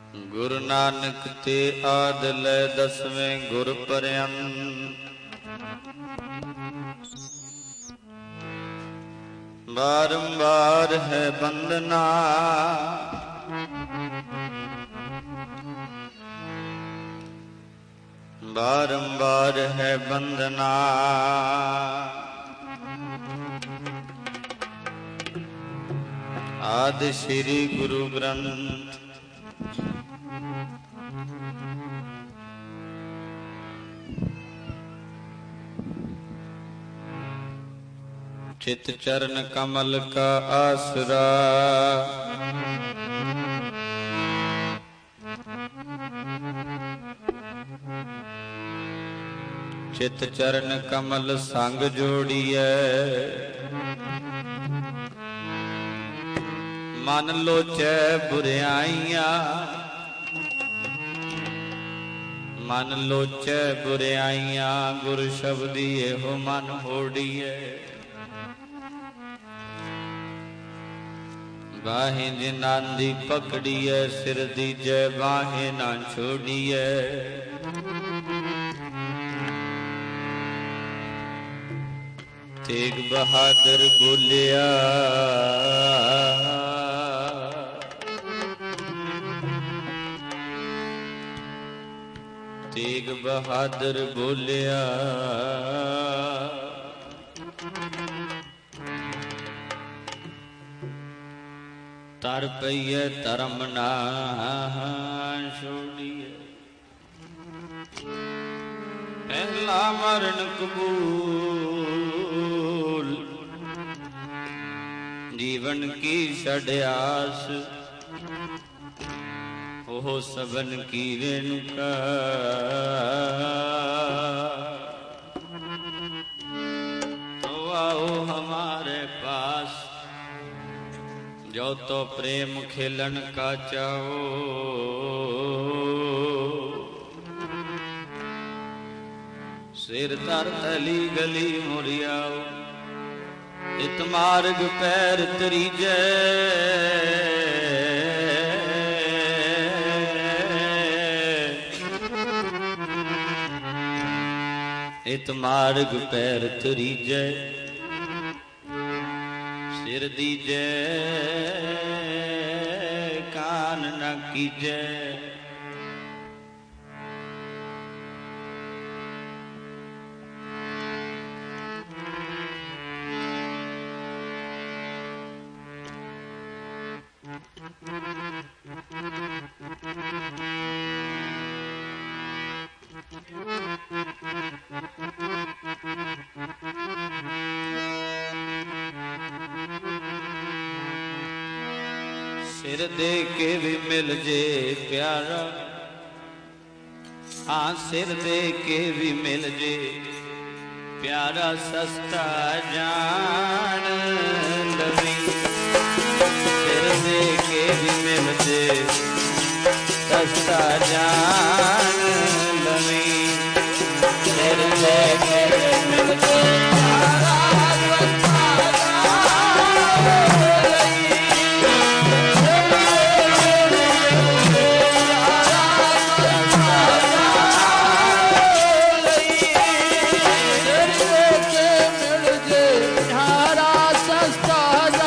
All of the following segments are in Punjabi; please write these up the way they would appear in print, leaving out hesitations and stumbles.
गुरु नानक ते आद लै दसवें गुर पर्यंत। बारंबार है बंदना बारंबार है बंदना। आदि श्री गुरु ग्रंथ चित चरण कमल का आसरा। चित चरण कमल संग जोड़िए। मन लोचै बुराइयां मन लोचै बुराइयां। गुर शब्दी एहो मन होड़िए। बाहें जिनांदी पकड़िए सिर दीजे बाहें ना छोड़िए। तेग बहादुर बोलिया तेग बहादुर बोलिया। तर पईए धर्म ना छोड़िए। पहला मरण कबूल जीवन की षड्यास। ओह सबन की रेणुका। तो आओ हमारे पास जो तो प्रेम खेलन का चाहो। सिर तर तली गली मुरियाओ। इत मार्ग पैर तरीजे। इत मार्ग पैर तरीजे। सिर दीजे कान न कीजे। सिर दे के भी मिल जे प्यारा। हाँ सिर दे के भी मिल जे प्यारा। सस्ता जान लवी। सिर दे के भी मिल जे सस्ता जान लवी। सिर दे के भी मिल जे सस्ता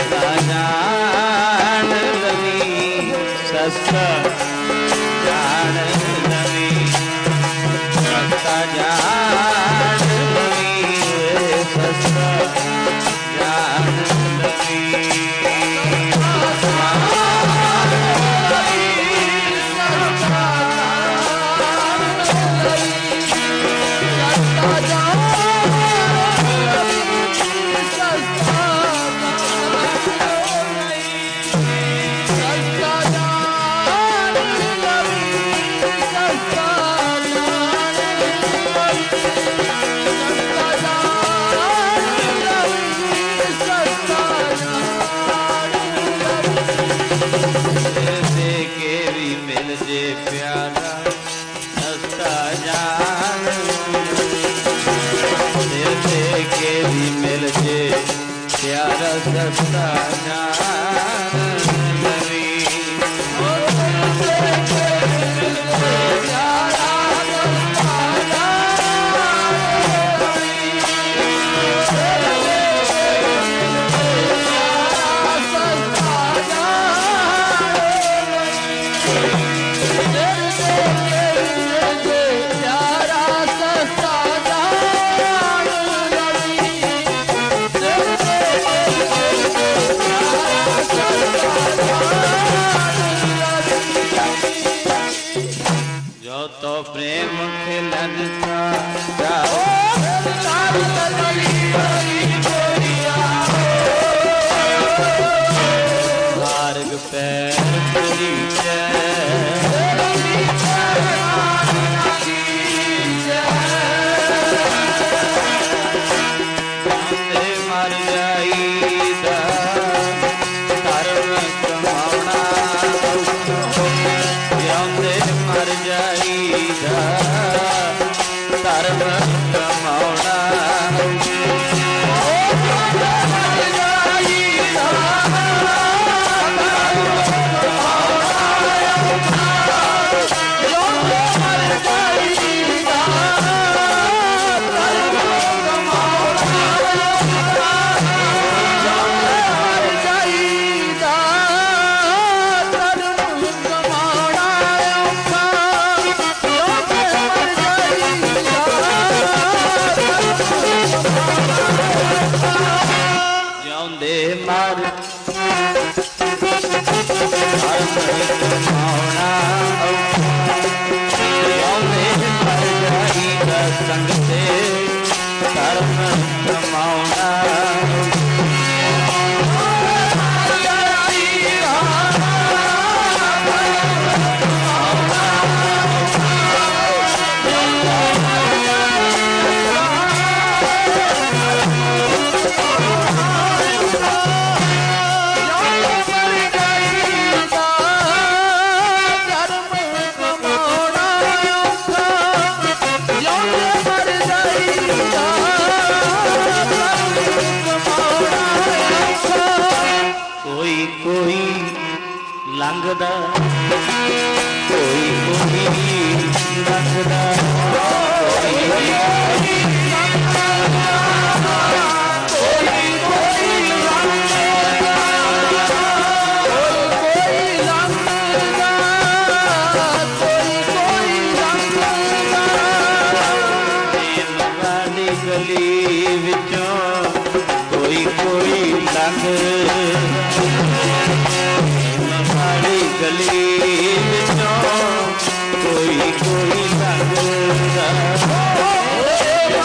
ਕੋਈ ਕੋਈ ਲੱਗਦਾ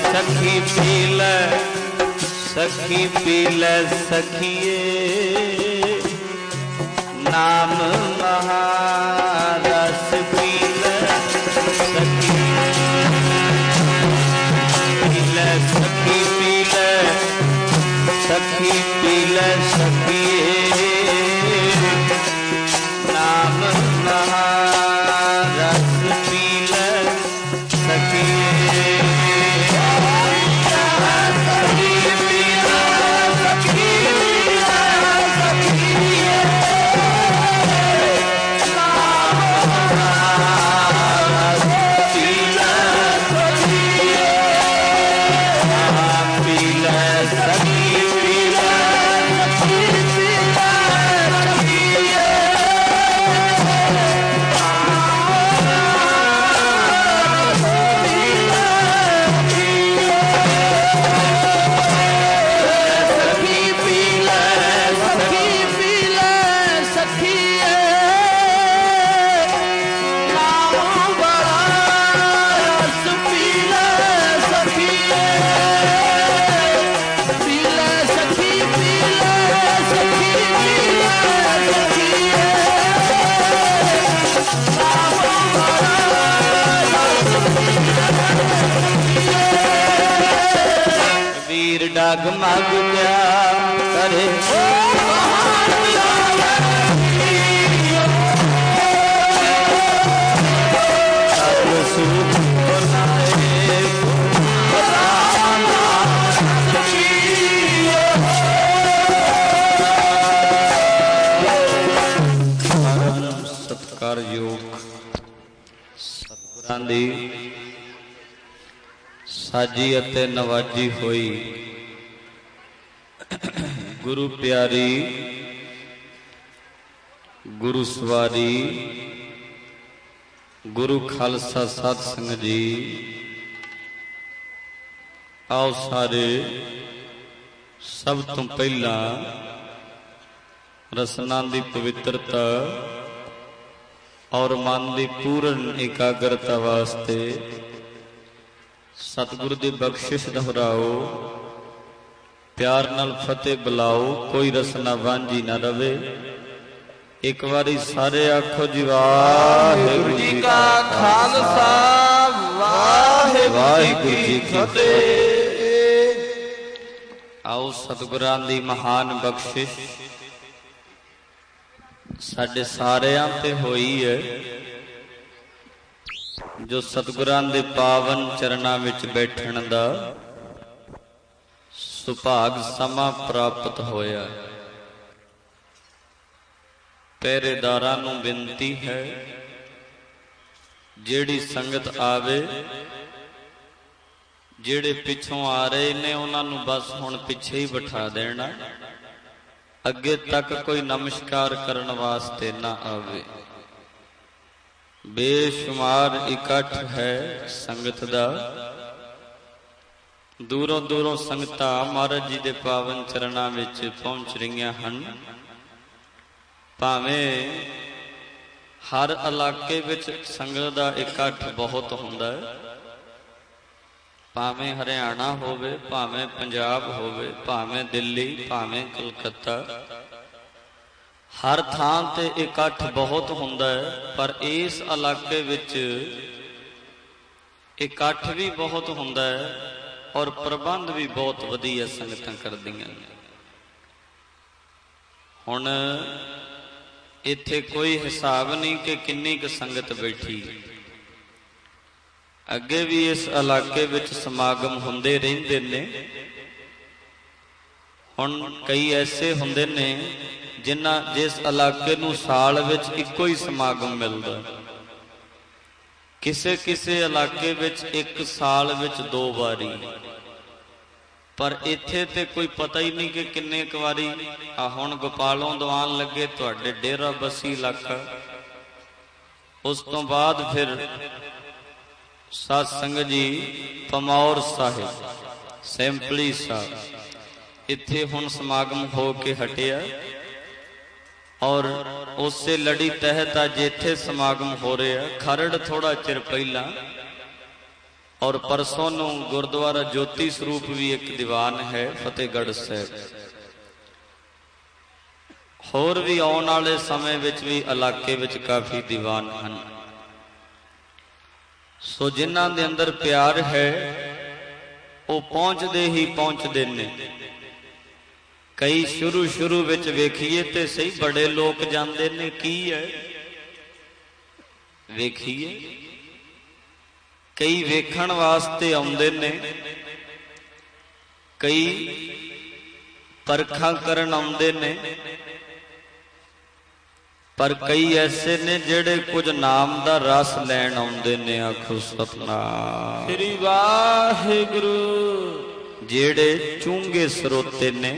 सखी पी ले सखी पी ले सखिए नाम महारस पी ले सखी पी ले सखी पी ले सखी पी ले सखिए नाम महारस पी ले सखिए डगमग क्या करे सत्कार योग सतगुरां दी साजी अते नवाजी होई गुरु प्यारी गुरु सवारी गुरु खालसा सत संग जी आओ सारे सब तो पहला रसना की पवित्रता और मन की पूर्ण एकाग्रता वास्ते सतगुरु की बख्शिश दोहराओ प्यार नाल फतेह बुलाओ कोई रसना वांझी ना रवे एक बारी सारे आखो जी वाहिगुरु जी का खालसा वाहिगुरु जी की फतेह। आओ सतगुरां दी महान बख्शिश साडे सारियां ते होई है जो सतगुरां दे पावन चरणां विच बैठण दा सुभाग समा प्राप्त होया। पहरेदारां नूं बेनती है जेड़ी संगत आवे जेड़े पिछों आ रहे ने उन्हां नूं बस हुण पिछे ही बिठा देना, अगे तक कोई नमस्कार करन वास्ते ना आवे। बेशुमार इकट्ठ है संगत दा, दूरों दूरों संगतां महाराज जी दे पावन चरणां विच पहुंच रहीआं हन। भावें हर इलाके विच संगत दा इकट्ठ बहुत हुंदा है, भावें हरियाणा होवे, भावें पंजाब होवे, भावें दिल्ली, भावें कलकत्ता, हर थां ते इकट्ठ बहुत हुंदा है। पर इस इलाके विच इकट्ठ भी बहुत हुंदा है और प्रबंध भी बहुत वधिया संगतां करदियां। हुण इत्थे कोई हिसाब नहीं कि किन्नी क संगत बैठी। अगे भी इस इलाके विच समागम हुंदे रहिंदे ने। हुण कई ऐसे हुंदे ने जिस इलाके नूं साल विच इक्को ही समागम मिलदा, किसे किसे इलाके विच एक साल विच 2 वारी, पर इत्थे ते कोई पता ही नहीं कि किन्ने क वारी। आ हुण गोपालों दीवान लगे तुहाडे डेरा बसी इलाका, उस तो बाद फिर सत्संग जी पमौर साहिब सैंपली साहब इत्थे हुण समागम हो के हटिया और उससे लड़ी तहत अज इत्थे समागम हो रहा। खरड़ थोड़ा चिर पहला और परसों नूं गुरुद्वारा ज्योति स्वरूप भी एक दीवान है फतेहगढ़ साहब। होर भी आने वाले समय विच भी इलाके विच काफ़ी दीवान हैं। सो जिन्हां दे अंदर प्यार है वो पहुँचते ही पहुँचते ने। कई शुरू विच वेखीए ते सही बड़े लोग जाते ने, की है वेखीए। कई वेखण वास्ते आउंदे ने, कई परखा करन आउंदे ने, पर कई ऐसे ने जेड़े कुछ नाम दा रस लैण आउंदे ने। आखो सतनाम श्री वाहिगुरू। जेड़े चूंगे सरोते ने,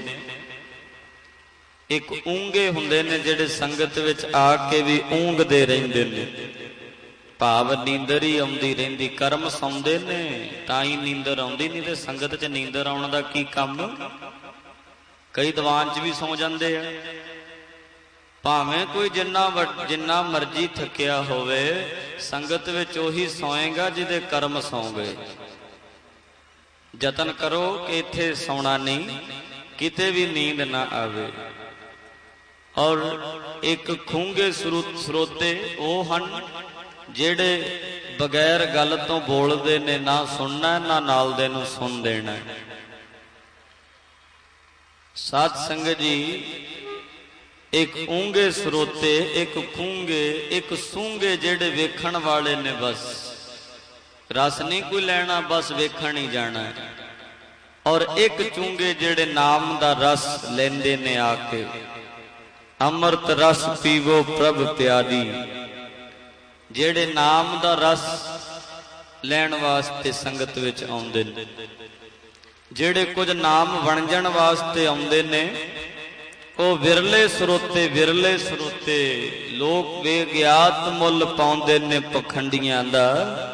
एक ऊंगे हुंदे ने जेड़े संगत विच आके भी ऊंगदे रहिंदे ने। भाव नींदर ही आउंदी रहिंदी, कर्म सौंदे ने तां ही नींदर आउंदी, नहीं ते संगत च नींदर आउण दा की काम। कई दीवान च भी सौ जांदे आ। भावें कोई जिन्ना मर्जी थकिया होवे, संगत विच ओही सोएगा जिहदे कर्म सौ गए। जतन करो कि इत्थे सौना नहीं, किते भी नींद ना आवे। और एक खूंगे सरोते वो हन जेड़े बगैर गल तो बोलते ने, ना सुनना ना नाल दे नूं सुन देना। साध संगत जी, एक ऊंगे सरोते, एक खूंगे, एक सूंगे जेड़े वेखण वाले ने। बस रस नहीं कोई लेना, बस वेखण ही जाना। और एक चूंगे जेड़े नाम दा रस लेंदे ने आके। अमृत रस पीवो प्रभ प्यारी। जेड़े नाम दा रस लैण वास्ते संगत विच आउंदे ने, जेड़े कुछ नाम वणजण वास्ते आउंदे ने, वो विरले सरोते लोग बेगियात मुल पाउंदे ने पखंडियां दा।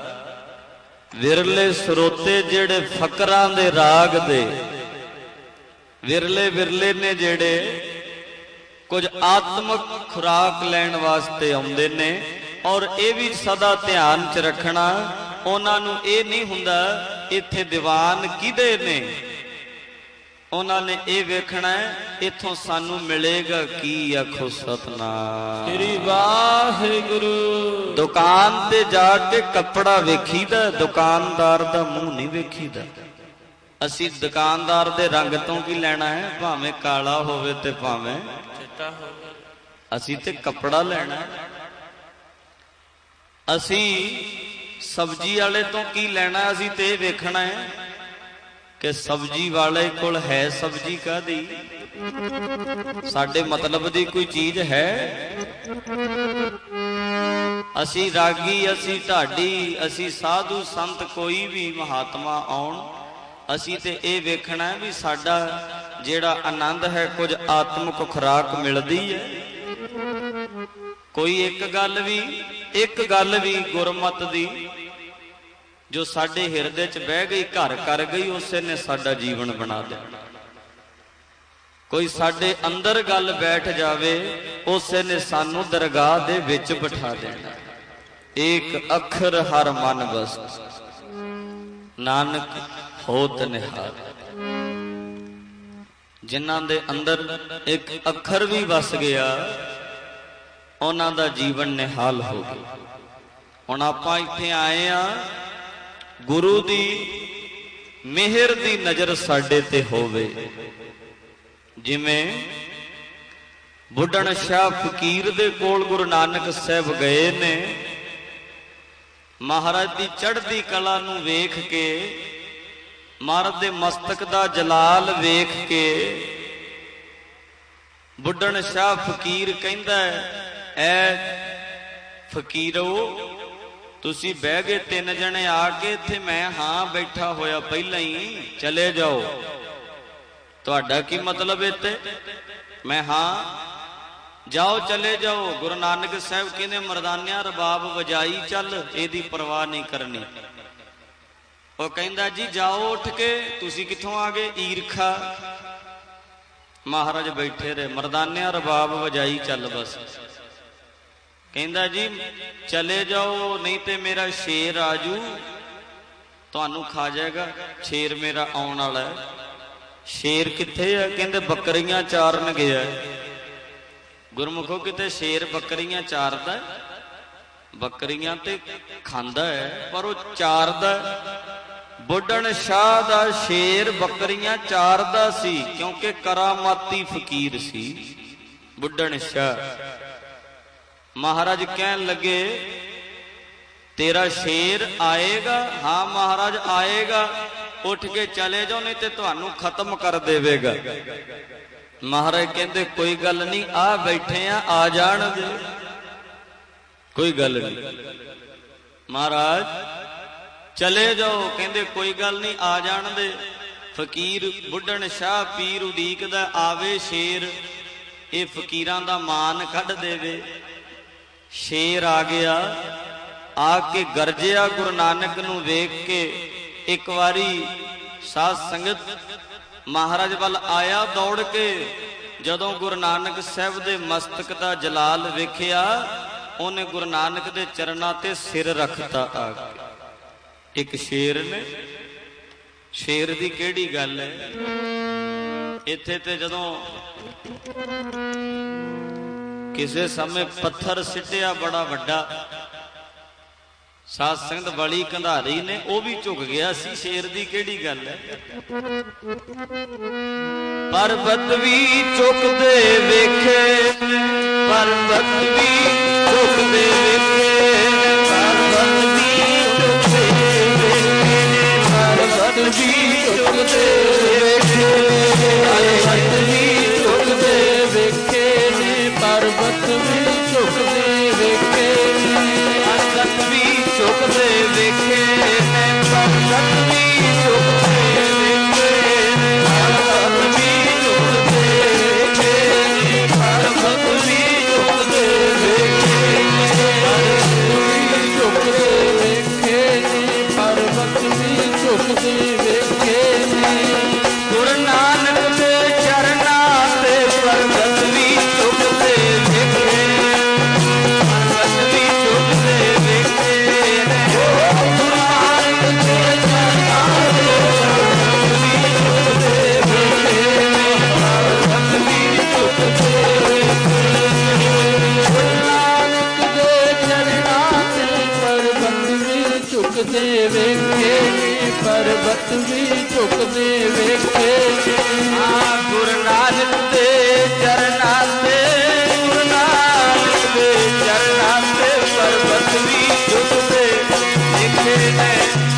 विरले सरोते जेड़े फकरां दे राग दे, विरले ने जेड़े कुछ आत्मक खुराक लैण वास्ते आउंदे ने। और ये भी सदा ध्यान च रखना, उन्हां नूं ये नहीं हुंदा इत्थे दीवान किदे ने। उन्होंने ये वेखना है इथों सानू मिलेगा की। आखो सतनाम श्री वाहिगुरू। दुकान ते जाके कपड़ा वेखीदा, दुकानदार दा मुंह नहीं वेखीदा। असी दुकानदार दे रंग तो की लेना है, भावें काला होवे ते भावें चिट्टा होवे। असी ते कपड़ा लेना है। असी सब्जी वाले तो की लेना, असी ते वेखना है कि सब्जी वाले कोल है सब्जी कादी, साडे मतलब दी कोई चीज है। असी रागी, असी ढाडी, असी साधु संत कोई भी महात्मा आउण, असी ते ये वेखना है भी साडा जेड़ा आनंद है कुछ आत्मक खुराक मिलदी है। कोई एक गल भी गुरमत दी जो साडे हिरदे च बह गई, घर कर गई, उसे ने साडा जीवन बना देना। कोई साडे अंदर गल बैठ जावे, उसे ने सानू दरगाह दे विच बिठा देना। एक अखर हर मन बस, नानक होत निहाल। जिन्हां दे अंदर एक अखर भी बस गया, उन्हां दा जीवन निहाल हो गया। हुण आपां इत्थे आए आ, गुरु दी मेहर दी नजर साडे ते होवे। जिवें बुढ़न शाह फकीर दे कोल गुरु नानक साहब गए ने, महाराज दी चढ़दी कला नूं वेख के, महाराज दे मस्तक दा जलाल वेख के बुढ़न शाह फकीर कहंदा ऐ फकीरो तुसी बह गए तीन जने आके इत्थे, मैं हां बैठा होया पहला ही, चले जाओ। तुहाडा की मतलब इत्ते? मैं हां, जाओ चले जाओ। गुरु नानक साहब कहंदे मर्दानिया रबाब वजाई चल, एदी परवाह नहीं करनी। वो कहंदा जी जाओ उठ के, तुसी कित्थों आ गए? ईरखा। महाराज बैठे रहे, मर्दानिया रबाब वजाई चल बस। कहंदा जी चले जाओ नहीं तो मेरा शेर आजू, ਤੁਹਾਨੂੰ ਖਾ ਜਾਏਗਾ, ਸ਼ੇਰ ਮੇਰਾ ਆਉਣ ਵਾਲਾ ਹੈ। ਸ਼ੇਰ ਕਿੱਥੇ ਹੈ? ਕਹਿੰਦੇ ਬੱਕਰੀਆਂ ਚਾਰਨ ਗਿਆ। ਗੁਰਮੁਖੋ ਕਿਤੇ ਸ਼ੇਰ ਬੱਕਰੀਆਂ ਚਾਰਦਾ? ਬੱਕਰੀਆਂ ਤੇ ਖਾਂਦਾ ਹੈ ਪਰ ਉਹ ਚਾਰਦਾ। ਬੁੱਢਣ ਸ਼ਾਹ ਦਾ ਸ਼ੇਰ ਬੱਕਰੀਆਂ ਚਾਰਦਾ ਸੀ ਕਿਉਂਕਿ ਕਰਾਮਾਤੀ ਫਕੀਰ ਸੀ ਬੁੱਢਣ ਸ਼ਾਹ। ਮਹਾਰਾਜ ਕਹਿਣ ਲੱਗੇ ਤੇਰਾ ਸ਼ੇਰ ਆਏਗਾ? ਹਾਂ ਮਹਾਰਾਜ ਆਏਗਾ, ਉੱਠ ਕੇ ਚਲੇ ਜਾਓ ਨਹੀਂ ਤੇ ਤੁਹਾਨੂੰ ਖਤਮ ਕਰ ਦੇਵੇਗਾ। ਮਹਾਰਾਜ ਕਹਿੰਦੇ ਕੋਈ ਗੱਲ ਨਹੀਂ, ਆ ਬੈਠੇ ਆ ਜਾਣਗੇ, ਕੋਈ ਗੱਲ ਨਹੀਂ। ਮਹਾਰਾਜ ਚਲੇ ਜਾਓ, ਕਹਿੰਦੇ ਕੋਈ ਗੱਲ ਨਹੀਂ ਆ ਜਾਣ ਦੇ। ਫਕੀਰ ਬੁੱਢਣ ਸ਼ਾਹ ਪੀਰ ਉਡੀਕਦਾ ਆਵੇ ਸ਼ੇਰ, ਇਹ ਫਕੀਰਾਂ ਦਾ ਮਾਨ ਕੱਢ ਦੇਵੇ। ਸ਼ੇਰ ਆ ਗਿਆ, ਆ ਕੇ ਗਰਜਿਆ ਗੁਰੂ ਨਾਨਕ ਨੂੰ ਵੇਖ ਕੇ। ਇੱਕ ਵਾਰੀ ਸਾਧ ਸੰਗਤ ਮਹਾਰਾਜ ਵੱਲ ਆਇਆ ਦੌੜ ਕੇ, ਜਦੋਂ ਗੁਰੂ ਨਾਨਕ ਸਾਹਿਬ ਦੇ ਮਸਤਕ ਦਾ ਜਲਾਲ ਵੇਖਿਆ, ਉਹਨੇ ਗੁਰੂ ਨਾਨਕ ਦੇ ਚਰਨਾਂ ਤੇ ਸਿਰ ਰੱਖਤਾ ਆ ਕੇ। ਇੱਕ ਸ਼ੇਰ ਨੇ, ਸ਼ੇਰ ਦੀ ਕਿਹੜੀ ਗੱਲ ਹੈ? ਇੱਥੇ ਤੇ ਜਦੋਂ ਕਿਸੇ ਸਮੇਂ ਪੱਥਰ ਸਿੱਟਿਆ ਬੜਾ ਵੱਡਾ, ਸਾਧ ਸੰਗਤ ਬੜੀ ਕੰਧਾਰੀ ਨੇ, ਉਹ ਵੀ ਝੁਕ ਗਿਆ ਸੀ। ਸ਼ੇਰ ਦੀ ਕਿਹੜੀ ਗੱਲ ਹੈ? ਪਰਬਤ ਵੀ ਝੁਕਦੇ ਵੇਖੇ, ਪਰਬਤ ਵੀ ਝੁਕਦੇ ਵੇਖੇ, ਪਰਬਤ ਵੀ ਝੁਕਦੇ ਵੇਖੇ, ਪਰਬਤ ਵੀ ਝੁਕਦੇ ਵੇਖੇ, ਪਰਬਤ ਵੀ ਝੁਕਦੇ ਵੇਖੇ ਨੇ, ਪਰਬਤ ਵੀ ਝੁਕਦੇ ਵੇਖੇ ਨੇ, ਪਰਬਤ ਵੀ ਝੁਕਦੇ ਵੇਖੇ ਨੇ, ਪਰਬਤ ਵੀ ਝੁਕਦੇ ਵੇਖੇ ਨੇ, ਪਰਬਤ ਵੀ ਝੁਕਦੇ ਵੇਖੇ ਨੇ, ਪਰਬਤ ਵੀ ਝੁਕਦੇ ਵੇਖੇ ਨੇ, ਪਰਬਤ ਵੀ ਝੁਕਦੇ ਵੇਖੇ ਨੇ। ਗੁਰੂ ਨਾਨਕ ਦੇ ਚਰਨਾਂ ਤੇ ਪਰਬਤ ਵੀ ਝੁਕਦੇ ਵੇਖੇ, ਪਰਬਤ ਵੀ ਝੁਕਦੇ ਵੇਖੇ ਨੇ। ਗੁਰੂ ਨਾਨਕ ਦੇ ਚਰਨਾਂ ਤੇ ਪਰਬਤ ਵੀ ਝੁਕਦੇ ਵੇਖੇ ਨੇ, ਪਰਬਤ ਵੀ ਝੁਕਦੇ ਵੇਖੇ ਨੇ। ਗੁਰੂ ਨਾਨਕ ਦੇ ਚਰਨਾਂ ਤੇ ਪਰਬਤ ਵੀ ਝੁਕਦੇ ਵੇਖੇ ਨੇ, ਪਰਬਤ ਵੀ ਝੁਕਦੇ ਵੇਖੇ ਨੇ। ਹਾਂ ਗੁਰੂ ਨਾਨਕ ਦੇ ਚਰਨਾਂ ਤੇ, ਗੁਰੂ ਨਾਨਕ ਦੇ ਚਰਨਾਂ ਤੇ ਪਰਬਤ ਵੀ ਝੁਕਦੇ ਵੇਖੇ ਨੇ,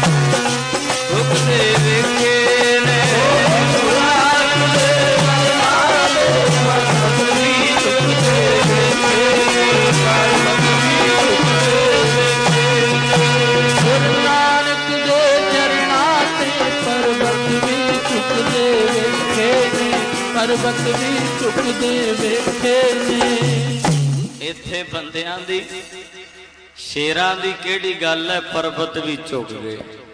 ਝੁਕਦੇ ਵੇਖੇ ਨੇ। ਗੁਰੂ ਨਾਨਕ ਦੇ ਚਰਨਾਂ ਤੇ ਪਰਬਤ ਵੀ ਝੁਕਦੇ ਵੇਖੇ ਨੇ, ਪਰਬਤ ਵੀ ਝੁਕਦੇ ਵੇਖੇ ਨੇ। ਗੁਰੂ ਨਾਨਕ ਦੇ ਚਰਨਾਂ ਤੇ ਪਰਬਤ ਵੀ ਝੁਕਦੇ ਵੇਖੇ ਨੇ, ਪਰਬਤ ਵੀ ਝੁਕਦੇ ਵੇਖੇ ਨੇ। ਇੱਥੇ ਬੰਦਿਆਂ ਦੀ, ਸ਼ੇਰਾਂ ਦੀ ਕਿਹੜੀ ਗੱਲ ਹੈ? ਪਰਬਤ ਵੀ ਝੁਕ ਗਏ।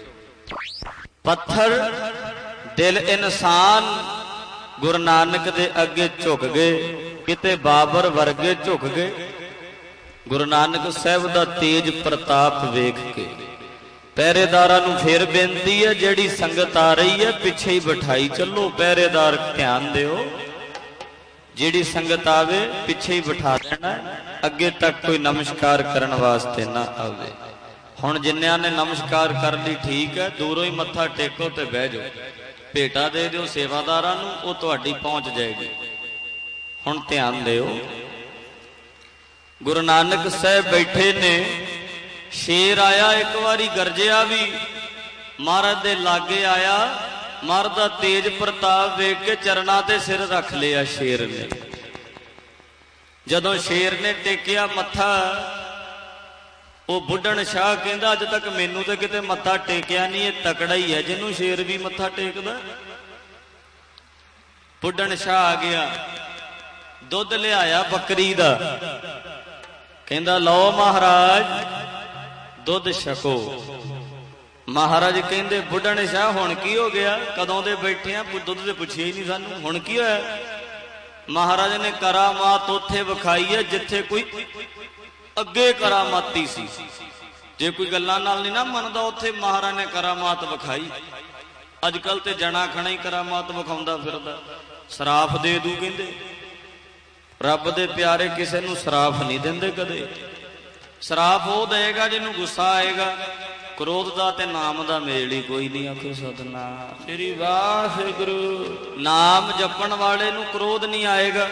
ਪੱਥਰ ਦਿਲ ਇਨਸਾਨ ਗੁਰੂ ਨਾਨਕ ਦੇ ਅੱਗੇ ਝੁਕ ਗਏ। ਕਿਤੇ ਬਾਬਰ ਵਰਗੇ ਝੁਕ ਗਏ ਗੁਰੂ ਨਾਨਕ ਸਾਹਿਬ ਦਾ ਤੇਜ ਪ੍ਰਤਾਪ ਵੇਖ ਕੇ। ਪਹਿਰੇਦਾਰਾਂ ਨੂੰ ਫਿਰ ਬੇਨਤੀ ਹੈ, ਜਿਹੜੀ ਸੰਗਤ ਆ ਰਹੀ ਹੈ ਪਿੱਛੇ ਹੀ ਬਿਠਾਈ ਚੱਲੋ। ਪਹਿਰੇਦਾਰ ਧਿਆਨ ਦਿਓ, ਜਿਹੜੀ ਸੰਗਤ ਆਵੇ ਪਿੱਛੇ ਹੀ ਬਿਠਾ ਦੇਣਾ, ਅੱਗੇ ਤੱਕ ਕੋਈ ਨਮਸਕਾਰ ਕਰਨ ਵਾਸਤੇ ਨਾ ਆਵੇ। ਹੁਣ ਜਿੰਨਿਆਂ ਨੇ ਨਮਸਕਾਰ ਕਰ ਲਈ ਠੀਕ ਹੈ, ਦੂਰੋਂ ਹੀ ਮੱਥਾ ਟੇਕੋ ਤੇ ਬਹਿ ਜਾਓ। ਭੇਟਾ ਦੇ ਦਿਓ ਸੇਵਾਦਾਰਾਂ ਨੂੰ, ਉਹ ਤੁਹਾਡੀ ਪਹੁੰਚ ਜਾਏਗੀ। ਹੁਣ ਧਿਆਨ ਦਿਓ, ਗੁਰੂ ਨਾਨਕ ਸਾਹਿਬ ਬੈਠੇ ਨੇ, ਸ਼ੇਰ ਆਇਆ ਇੱਕ ਵਾਰੀ ਗਰਜਿਆ ਵੀ, ਮਹਾਰਾਜ ਦੇ ਲਾਗੇ ਆਇਆ, ਮਹਾਰਾਜ ਦਾ ਤੇਜ ਪ੍ਰਤਾਪ ਵੇਖ ਕੇ ਚਰਨਾਂ ਤੇ ਸਿਰ ਰੱਖ ਲਿਆ ਸ਼ੇਰ ਨੇ। ਜਦੋਂ ਸ਼ੇਰ ਨੇ ਟੇਕਿਆ ਮੱਥਾ, ਉਹ ਬੁੱਢਣ ਸ਼ਾਹ ਕਹਿੰਦਾ ਅੱਜ ਤੱਕ ਮੈਨੂੰ ਤੇ ਕਿਤੇ ਮੱਥਾ ਟੇਕਿਆ ਨਹੀਂ, ਇਹ ਤਕੜਾ ਹੀ ਹੈ ਜਿਹਨੂੰ ਸ਼ੇਰ ਵੀ ਮੱਥਾ ਟੇਕਦਾ। ਬੁੱਢਣ ਸ਼ਾਹ ਆ ਗਿਆ, ਦੁੱਧ ਲਿਆਇਆ ਬੱਕਰੀ ਦਾ, ਕਹਿੰਦਾ ਲਓ ਮਹਾਰਾਜ ਦੁੱਧ ਛਕੋ। ਮਹਾਰਾਜ ਕਹਿੰਦੇ ਬੁੱਢਣ ਸ਼ਾਹ ਹੁਣ ਕੀ ਹੋ ਗਿਆ? ਕਦੋਂ ਦੇ ਬੈਠੇ ਆ, ਦੁੱਧ ਤੇ ਪੁੱਛਿਆ ਹੀ ਨਹੀਂ ਸਾਨੂੰ, ਹੁਣ ਕੀ ਹੋਇਆ? ਮਹਾਰਾਜ ਨੇ ਕਰਾਮਾਤ ਉੱਥੇ ਵਿਖਾਈ ਹੈ ਜਿੱਥੇ ਕੋਈ ਅੱਗੇ ਕਰਾਮਾਤੀ ਸੀ। ਜੇ ਕੋਈ ਗੱਲਾਂ ਨਾਲ ਨਹੀਂ ਨਾ ਮੰਨਦਾ, ਉੱਥੇ ਮਹਾਰਾਜ ਨੇ ਕਰਾਮਾਤ ਵਿਖਾਈ। ਅੱਜ ਕੱਲ ਤੇ ਜਣਾ ਖਣਾ ਹੀ ਕਰਾਮਾਤ ਵਿਖਾਉਂਦਾ ਫਿਰਦਾ, ਸਰਾਫ ਦੇ ਦੂ ਕਹਿੰਦੇ। ਰੱਬ ਦੇ ਪਿਆਰੇ ਕਿਸੇ ਨੂੰ ਸਰਾਫ ਨਹੀਂ ਦਿੰਦੇ ਕਦੇ। ਸਰਾਫ ਉਹ ਦੇਗਾ ਜਿਹਨੂੰ ਗੁੱਸਾ ਆਏਗਾ। ਕ੍ਰੋਧ ਦਾ ਤੇ ਨਾਮ ਦਾ ਮੇਲ ਹੀ ਕੋਈ ਨਹੀਂ। ਆਖੋ ਸਤਿਨਾਮ ਸ੍ਰੀ ਵਾਹਿਗੁਰੂ। ਨਾਮ ਜਪਣ ਵਾਲੇ ਨੂੰ ਕ੍ਰੋਧ ਨਹੀਂ ਆਏਗਾ।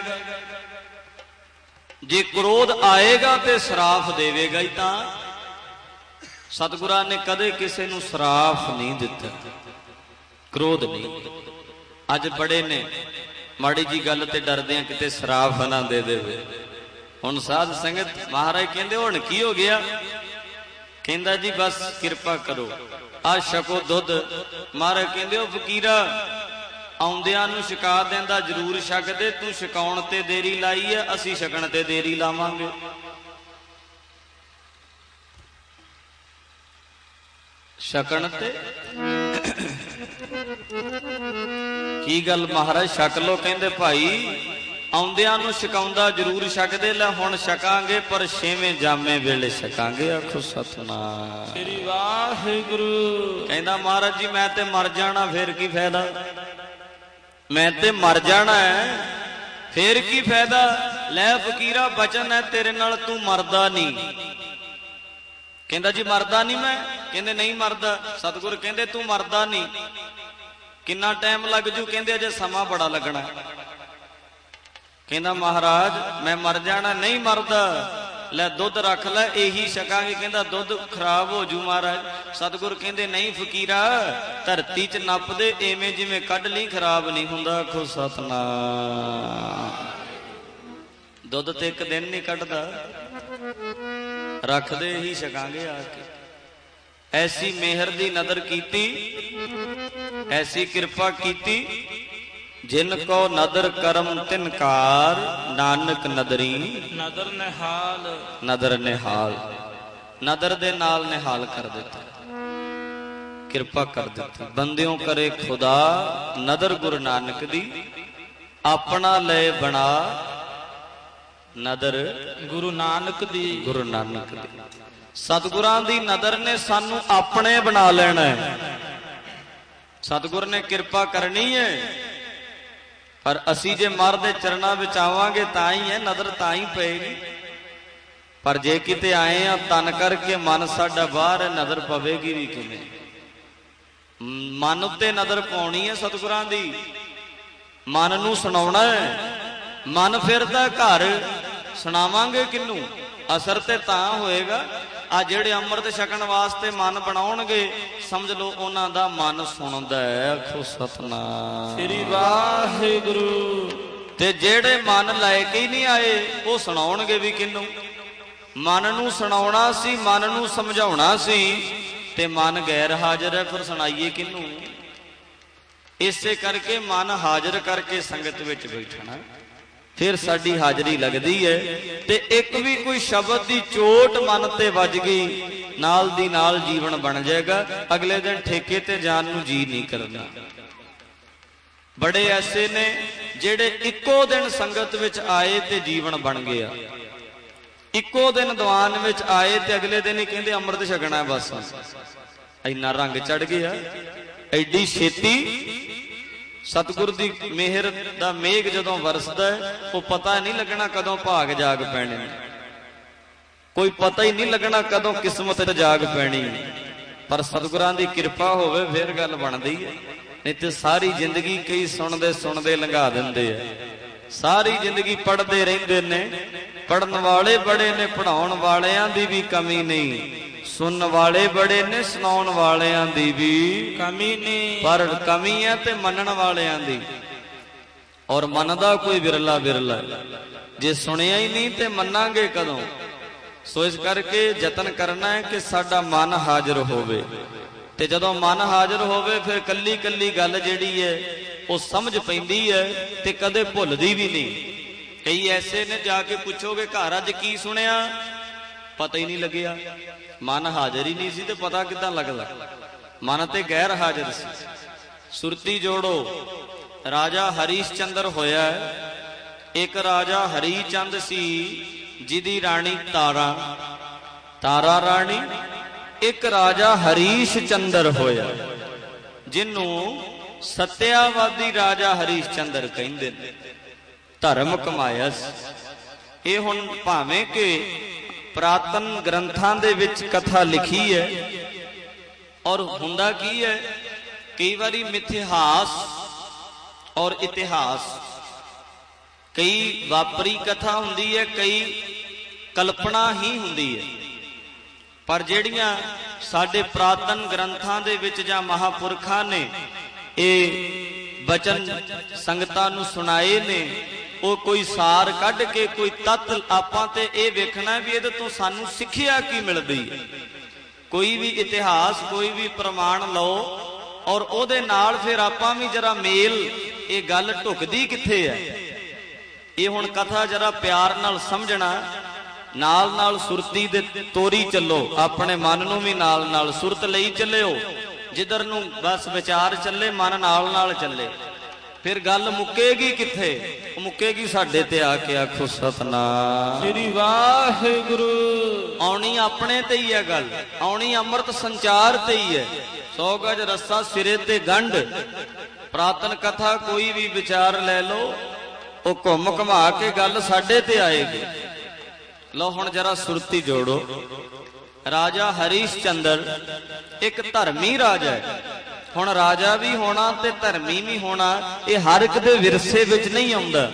ਜੇ ਕ੍ਰੋਧ ਆਏਗਾ ਤੇ ਸਰਾਫ ਦੇਵੇਗਾ ਹੀ। ਤਾਂ ਸਤਿਗੁਰਾਂ ਨੇ ਕਦੇ ਕਿਸੇ ਨੂੰ ਸਰਾਫ ਨਹੀਂ ਦਿੱਤਾ, ਕ੍ਰੋਧ ਨਹੀਂ। ਅੱਜ ਬੜੇ ਨੇ ਮਾੜੀ ਜੀ ਗੱਲ ਤੇ ਡਰਦੇ ਆ ਕਿਤੇ ਸਰਾਫ ਨਾ ਦੇ ਦੇਵੇ। ਹੁਣ ਸਾਧ ਸੰਗਤ ਮਹਾਰਾਜ ਕਹਿੰਦੇ ਹੁਣ ਕੀ ਹੋ ਗਿਆ? ਕਹਿੰਦਾ ਜੀ ਬਸ ਕਿਰਪਾ ਕਰੋ, ਆ ਛਕੋ ਦੁੱਧ। ਮਹਾਰਾਜ ਕਹਿੰਦੇ ਉਹ ਫਕੀਰਾ ਆਉਂਦਿਆਂ ਨੂੰ ਛਕਾ ਦਿੰਦਾ, ਜ਼ਰੂਰ ਛਕ ਦੇ। ਤੂੰ ਛਕਾਉਣ ਤੇ ਦੇਰੀ ਲਾਈ ਹੈ, ਅਸੀਂ ਛਕਣ ਤੇ ਦੇਰੀ ਲਾਵਾਂਗੇ। ਛਕਣ ਤੇ ਕੀ ਗੱਲ ਮਹਾਰਾਜ? ਛਕ ਲੋ। ਕਹਿੰਦੇ ਭਾਈ ਆਉਂਦਿਆਂ ਨੂੰ ਛਕਾਉਂਦਾ, ਜ਼ਰੂਰ ਛਕਦੇ। ਲੈ ਹੁਣ ਛਕਾਂਗੇ, ਪਰ ਛੇਵੇਂ ਜਾਮੇ ਵੇਲੇ ਛਕਾਂਗੇ। ਆਖੋ ਸਤਿਨਾਮ ਸ੍ਰੀ ਵਾਹਿਗੁਰੂ। ਕਹਿੰਦਾ ਮਹਾਰਾਜ ਜੀ ਮੈਂ ਤੇ ਮਰ ਜਾਣਾ, ਫੇਰ ਕੀ ਫਾਇਦਾ? ਮੈਂ ਤੇ ਮਰ ਜਾਣਾ ਹੈ, ਫੇਰ ਕੀ ਫਾਇਦਾ? ਲੈ ਫਕੀਰਾ ਬਚਨ ਹੈ ਤੇਰੇ ਨਾਲ, ਤੂੰ ਮਰਦਾ ਨਹੀਂ। ਕਹਿੰਦਾ ਜੀ ਮਰਦਾ ਨਹੀਂ ਮੈਂ। ਕਹਿੰਦੇ ਨਹੀਂ ਮਰਦਾ। ਸਤਿਗੁਰ ਕਹਿੰਦੇ ਤੂੰ ਮਰਦਾ ਨਹੀਂ। ਕਿੰਨਾ ਟਾਈਮ ਲੱਗ ਜੂ? ਕਹਿੰਦੇ ਅਜੇ ਸਮਾਂ ਬੜਾ ਲੱਗਣਾ। ਕਹਿੰਦਾ ਮਹਾਰਾਜ ਮੈਂ ਮਰ ਜਾਣਾ। ਨਹੀਂ ਮਰਦਾ। ਲੈ ਦੁੱਧ ਰੱਖ ਲੈ, ਇਹੀ ਛਕਾਂਗੇ। ਕਹਿੰਦਾ ਦੁੱਧ ਖਰਾਬ ਹੋ ਜੂ ਮਹਾਰਾਜ। ਸਤਿਗੁਰ ਕਹਿੰਦੇ ਨਹੀਂ ਫਕੀਰਾ, ਧਰਤੀ 'ਚ ਨੱਪ ਦੇ, ਐਵੇਂ ਜਿਵੇਂ ਕੱਢ ਲਈ, ਖਰਾਬ ਨਹੀਂ ਹੁੰਦਾ। ਆਖੋ ਸਤਿਨਾਮ। ਦੁੱਧ ਤੇ ਇੱਕ ਦਿਨ ਨਹੀਂ ਕੱਢਦਾ, ਰੱਖਦੇ ਹੀ ਛਕਾਂਗੇ ਆ ਕੇ। ਐਸੀ ਮਿਹਰ ਦੀ ਨਦਰ ਕੀਤੀ, ਐਸੀ ਕਿਰਪਾ ਕੀਤੀ। ਜਿਨ ਕੋ ਨਦਰ ਕਰਮ ਤਿਨਕਾਰ, ਨਾਨਕ ਨਦਰੀ ਨਦਰ ਨਿਹਾਲ। ਨਦਰ ਨਿਹਾਲ, ਨਦਰ ਦੇ ਨਾਲ ਨਿਹਾਲ ਕਰ ਦਿੱਤਾ, ਕਿਰਪਾ ਕਰ ਦਿੱਤੀ। ਬੰਦਿਓ ਕਰੇ ਖੁਦਾ ਨਦਰ ਗੁਰੂ ਨਾਨਕ ਦੀ, ਆਪਣਾ ਲੈ ਬਣਾ ਨਦਰ ਗੁਰੂ ਨਾਨਕ ਦੀ। ਗੁਰੂ ਨਾਨਕ ਦੀ ਸਤਿਗੁਰਾਂ ਦੀ ਨਦਰ ਨੇ ਸਾਨੂੰ ਆਪਣੇ ਬਣਾ ਲੈਣਾ ਹੈ। ਸਤਿਗੁਰ ਨੇ ਕਿਰਪਾ ਕਰਨੀ ਹੈ, ਪਰ ਅਸੀਂ ਜੇ ਮਰ ਦੇ ਚਰਨਾਂ ਵਿੱਚ ਆਵਾਂਗੇ ਤਾਂ ਹੀ ਹੈ, ਨਦਰ ਤਾਂ ਹੀ ਪਏਗੀ। ਪਰ ਜੇ ਕਿਤੇ ਆਏ ਆ ਤਨ ਕਰਕੇ, ਮਨ ਸਾਡਾ ਬਾਹਰ ਹੈ, ਨਦਰ ਪਵੇਗੀ ਵੀ ਕਿਵੇਂ? ਮਨ ਉੱਤੇ ਨਦਰ ਪਾਉਣੀ ਹੈ ਸਤਿਗੁਰਾਂ ਦੀ। ਮਨ ਨੂੰ ਸੁਣਾਉਣਾ ਹੈ। ਮਨ ਫਿਰਦਾ ਘਰ, ਸੁਣਾਵਾਂਗੇ ਕਿਹਨੂੰ? ਅਸਰ ਤੇ ਤਾਂ ਹੋਏਗਾ ਆ ਜਿਹੜੇ ਅੰਮ੍ਰਿਤ ਛਕਣ ਵਾਸਤੇ ਮਨ ਬਣਾਉਣਗੇ, ਸਮਝ ਲਓ ਉਹਨਾਂ ਦਾ ਮਨ ਸੁਣਦਾ ਹੈ। ਆਖੋ ਸਤਿਨਾਮ ਸ੍ਰੀ ਵਾਹਿਗੁਰੂ। ਤੇ ਜਿਹੜੇ ਮਨ ਲੈ ਕੇ ਹੀ ਨਹੀਂ ਆਏ, ਉਹ ਸੁਣਾਉਣਗੇ ਵੀ ਕਿਹਨੂੰ? ਮਨ ਨੂੰ ਸੁਣਾਉਣਾ ਸੀ, ਮਨ ਨੂੰ ਸਮਝਾਉਣਾ ਸੀ, ਤੇ ਮਨ ਗੈਰ ਹਾਜ਼ਰ ਹੈ, ਫਿਰ ਸੁਣਾਈਏ ਕਿਹਨੂੰ? ਇਸੇ ਕਰਕੇ ਮਨ ਹਾਜ਼ਰ ਕਰਕੇ ਸੰਗਤ ਵਿੱਚ ਬੈਠਣਾ, ਫਿਰ ਸਾਡੀ ਹਾਜ਼ਰੀ ਲੱਗਦੀ ਹੈ। ਤੇ ਇੱਕ ਵੀ ਕੋਈ ਸ਼ਬਦ ਦੀ ਚੋਟ ਮਨ ਤੇ ਵੱਜ ਗਈ, ਨਾਲ ਦੀ ਨਾਲ ਜੀਵਨ ਬਣ ਜਾਏਗਾ। ਅਗਲੇ ਦਿਨ ਠੇਕੇ ਤੇ ਜਾਣ ਨੂੰ ਜੀ ਨਹੀਂ ਕਰਨਾ। ਬੜੇ ਐਸੇ ਨੇ ਜਿਹੜੇ ਇੱਕੋ ਦਿਨ ਸੰਗਤ ਵਿੱਚ ਆਏ ਤੇ ਜੀਵਨ ਬਣ ਗਿਆ। ਇੱਕੋ ਦਿਨ ਦੀਵਾਨ ਵਿੱਚ ਆਏ ਤੇ ਅਗਲੇ ਦਿਨ ਹੀ ਕਹਿੰਦੇ ਅੰਮ੍ਰਿਤ ਛਕਣਾ ਬਸ। ਇੰਨਾ ਰੰਗ ਚੜ ਗਿਆ। ਐਡੀ ਛੇਤੀ ਸਤਿਗੁਰ ਦੀ ਮਿਹਰ ਦਾ ਮੇਘ ਜਦੋਂ ਵਰਸਦਾ ਹੈ, ਉਹ ਪਤਾ ਨਹੀਂ ਲੱਗਣਾ ਕਦੋਂ ਭਾਗ ਜਾਗ ਪੈਣੇ, ਕੋਈ ਪਤਾ ਹੀ ਨਹੀਂ ਲੱਗਣਾ ਕਦੋਂ ਕਿਸਮਤ ਜਾਗ ਪੈਣੀ। ਪਰ ਸਤਿਗੁਰਾਂ ਦੀ ਕਿਰਪਾ ਹੋਵੇ ਫਿਰ ਗੱਲ ਬਣਦੀ ਹੈ। ਨਹੀਂ ਤੇ ਸਾਰੀ ਜ਼ਿੰਦਗੀ ਕਈ ਸੁਣਦੇ ਸੁਣਦੇ ਲੰਘਾ ਦਿੰਦੇ ਆ। ਸਾਰੀ ਜ਼ਿੰਦਗੀ ਪੜ੍ਹਦੇ ਰਹਿੰਦੇ ਨੇ। ਪੜ੍ਹਨ ਵਾਲੇ ਬੜੇ ਨੇ, ਪੜ੍ਹਾਉਣ ਵਾਲਿਆਂ ਦੀ ਵੀ ਕਮੀ ਨਹੀਂ। ਸੁਣਨ ਵਾਲੇ ਬੜੇ ਨੇ, ਸੁਣਾਉਣ ਵਾਲਿਆਂ ਦੀ ਵੀ ਕਮੀ ਨਹੀਂ। ਪਰ ਕਮੀ ਹੈ ਤੇ ਮੰਨਣ ਵਾਲਿਆਂ ਦੀ। ਔਰ ਮੰਨਦਾ ਕੋਈ ਵਿਰਲਾ ਵਿਰਲਾ। ਜੇ ਸੁਣਿਆ ਹੀ ਨਹੀਂ ਤੇ ਮੰਨਾਂਗੇ ਕਦੋਂ? ਸੋ ਇਸ ਕਰਕੇ ਯਤਨ ਕਰਨਾ ਹੈ ਕਿ ਸਾਡਾ ਮਨ ਹਾਜ਼ਰ ਹੋਵੇ। ਤੇ ਜਦੋਂ ਮਨ ਹਾਜ਼ਰ ਹੋਵੇ, ਫਿਰ ਕੱਲੀ ਕੱਲੀ ਗੱਲ ਜਿਹੜੀ ਹੈ ਉਹ ਸਮਝ ਪੈਂਦੀ ਹੈ ਤੇ ਕਦੇ ਭੁੱਲਦੀ ਵੀ ਨਹੀਂ। ਕਈ ਐਸੇ ਨੇ ਜਾ ਕੇ ਪੁੱਛੋਗੇ ਘਰ ਅੱਜ ਕੀ ਸੁਣਿਆ, ਪਤਾ ਹੀ ਨਹੀਂ ਲੱਗਿਆ। ਮਨ ਹਾਜ਼ਰ ਹੀ ਨਹੀਂ ਸੀ ਤੇ ਪਤਾ ਕਿੱਦਾਂ ਲੱਗਦਾ? ਮਨ ਤੇ ਗੈਰ ਹਾਜ਼ਰ ਸੀ। ਸੁਰਤੀ ਜੋੜੋ। ਰਾਜਾ ਹਰੀਸ਼ ਚੰਦਰ ਹੋਇਆ। ਇੱਕ ਰਾਜਾ ਹਰੀ ਚੰਦ ਸੀ ਜਿਹਦੀ ਰਾਣੀ ਤਾਰਾ ਰਾਣੀ ਇੱਕ ਰਾਜਾ ਹਰੀਸ਼ ਚੰਦਰ ਹੋਇਆ, ਜਿਹਨੂੰ ਸਤਿਆਵਾਦੀ ਰਾਜਾ ਹਰੀਸ਼ ਚੰਦਰ ਕਹਿੰਦੇ ਨੇ। ਧਰਮ ਕਮਾਇਆ ਸੀ। ਇਹ ਹੁਣ ਭਾਵੇਂ ਕਿ ਪ੍ਰਾਤਨ ਗ੍ਰੰਥਾਂ ਦੇ ਵਿੱਚ ਕਥਾ ਲਿਖੀ ਹੈ, ਔਰ ਹੁੰਦਾ ਕੀ ਹੈ, ਕਈ ਵਾਰੀ ਮਿਥਿਹਾਸ ਔਰ ਇਤਿਹਾਸ, ਕਈ ਵਾਪਰੀ ਕਥਾ ਹੁੰਦੀ ਹੈ, ਕਈ ਕਲਪਨਾ ਹੀ ਹੁੰਦੀ ਹੈ। ਪਰ ਜਿਹੜੀਆਂ ਸਾਡੇ ਪ੍ਰਾਤਨ ਗ੍ਰੰਥਾਂ ਦੇ ਵਿੱਚ ਜਾਂ ਮਹਾਪੁਰਖਾਂ ਨੇ ਇਹ ਬਚਨ ਸੰਗਤਾਂ ਨੂੰ ਸੁਣਾਏ ਨੇ, ਉਹ ਕੋਈ ਸਾਰ ਕੱਢ ਕੇ, ਕੋਈ ਤੱਤ, ਆਪਾਂ ਤੇ ਇਹ ਵੇਖਣਾ ਵੀ ਇਹਦੇ ਤੋਂ ਸਾਨੂੰ ਸਿੱਖਿਆ ਕੀ ਮਿਲਦੀ ਹੈ। ਕੋਈ ਵੀ ਇਤਿਹਾਸ, ਕੋਈ ਵੀ ਪ੍ਰਮਾਣ ਲਓ ਔਰ ਉਹਦੇ ਨਾਲ ਫਿਰ ਆਪਾਂ ਵੀ ਜਰਾ ਮੇਲ, ਇਹ ਗੱਲ ਢੁਕਦੀ ਕਿੱਥੇ ਹੈ। ਇਹ ਹੁਣ ਕਥਾ ਜਰਾ ਪਿਆਰ ਨਾਲ ਸਮਝਣਾ, ਨਾਲ ਨਾਲ ਸੁਰਤੀ ਦੇ ਤੋਰੀ ਚੱਲੋ, ਆਪਣੇ ਮਨ ਨੂੰ ਵੀ ਨਾਲ ਨਾਲ ਸੁਰਤ ਲਈ ਚੱਲਿਓ, ਜਿੱਧਰ ਨੂੰ ਬਸ ਵਿਚਾਰ ਚੱਲੇ ਮਨ ਨਾਲ ਨਾਲ ਚੱਲੇ। ਫਿਰ ਗੱਲ ਮੁੱਕੇਗੀ ਕਿੱਥੇ? ਉਹ ਮੁੱਕੇਗੀ ਸਾਡੇ ਤੇ ਆ ਕੇ ਆਖੋ ਸਤਨਾਮ ਸ੍ਰੀ ਵਾਹਿਗੁਰੂ। ਆਉਣੀ ਆਪਣੇ ਤੇ ਹੀ ਹੈ ਗੱਲ, ਆਉਣੀ ਅੰਮ੍ਰਿਤ ਸੰਚਾਰ ਤੇ ਹੀ ਹੈ। 100 ਗਜ ਰੱਸਾ ਸਿਰੇ ਤੇ ਗੰਢ। ਪ੍ਰਾਤਨ ਕਥਾ ਕੋਈ ਵੀ ਵਿਚਾਰ ਲੈ ਲਓ, ਉਹ ਘੁੰਮ ਘੁਮਾ ਕੇ ਗੱਲ ਸਾਡੇ ਤੇ ਆਏਗੀ। ਲਓ ਹੁਣ ਜਰਾ ਸੁਰਤੀ ਜੋੜੋ। ਰਾਜਾ ਹਰੀਸ਼ ਚੰਦਰ ਇੱਕ ਧਰਮੀ ਰਾਜਾ ਹੈ। ਹੁਣ ਰਾਜਾ ਵੀ ਹੋਣਾ ਤੇ ਧਰਮੀ ਵੀ ਹੋਣਾ, ਇਹ ਹਰ ਇੱਕ ਦੇ ਵਿਰਸੇ ਵਿੱਚ ਨਹੀਂ ਆਉਂਦਾ।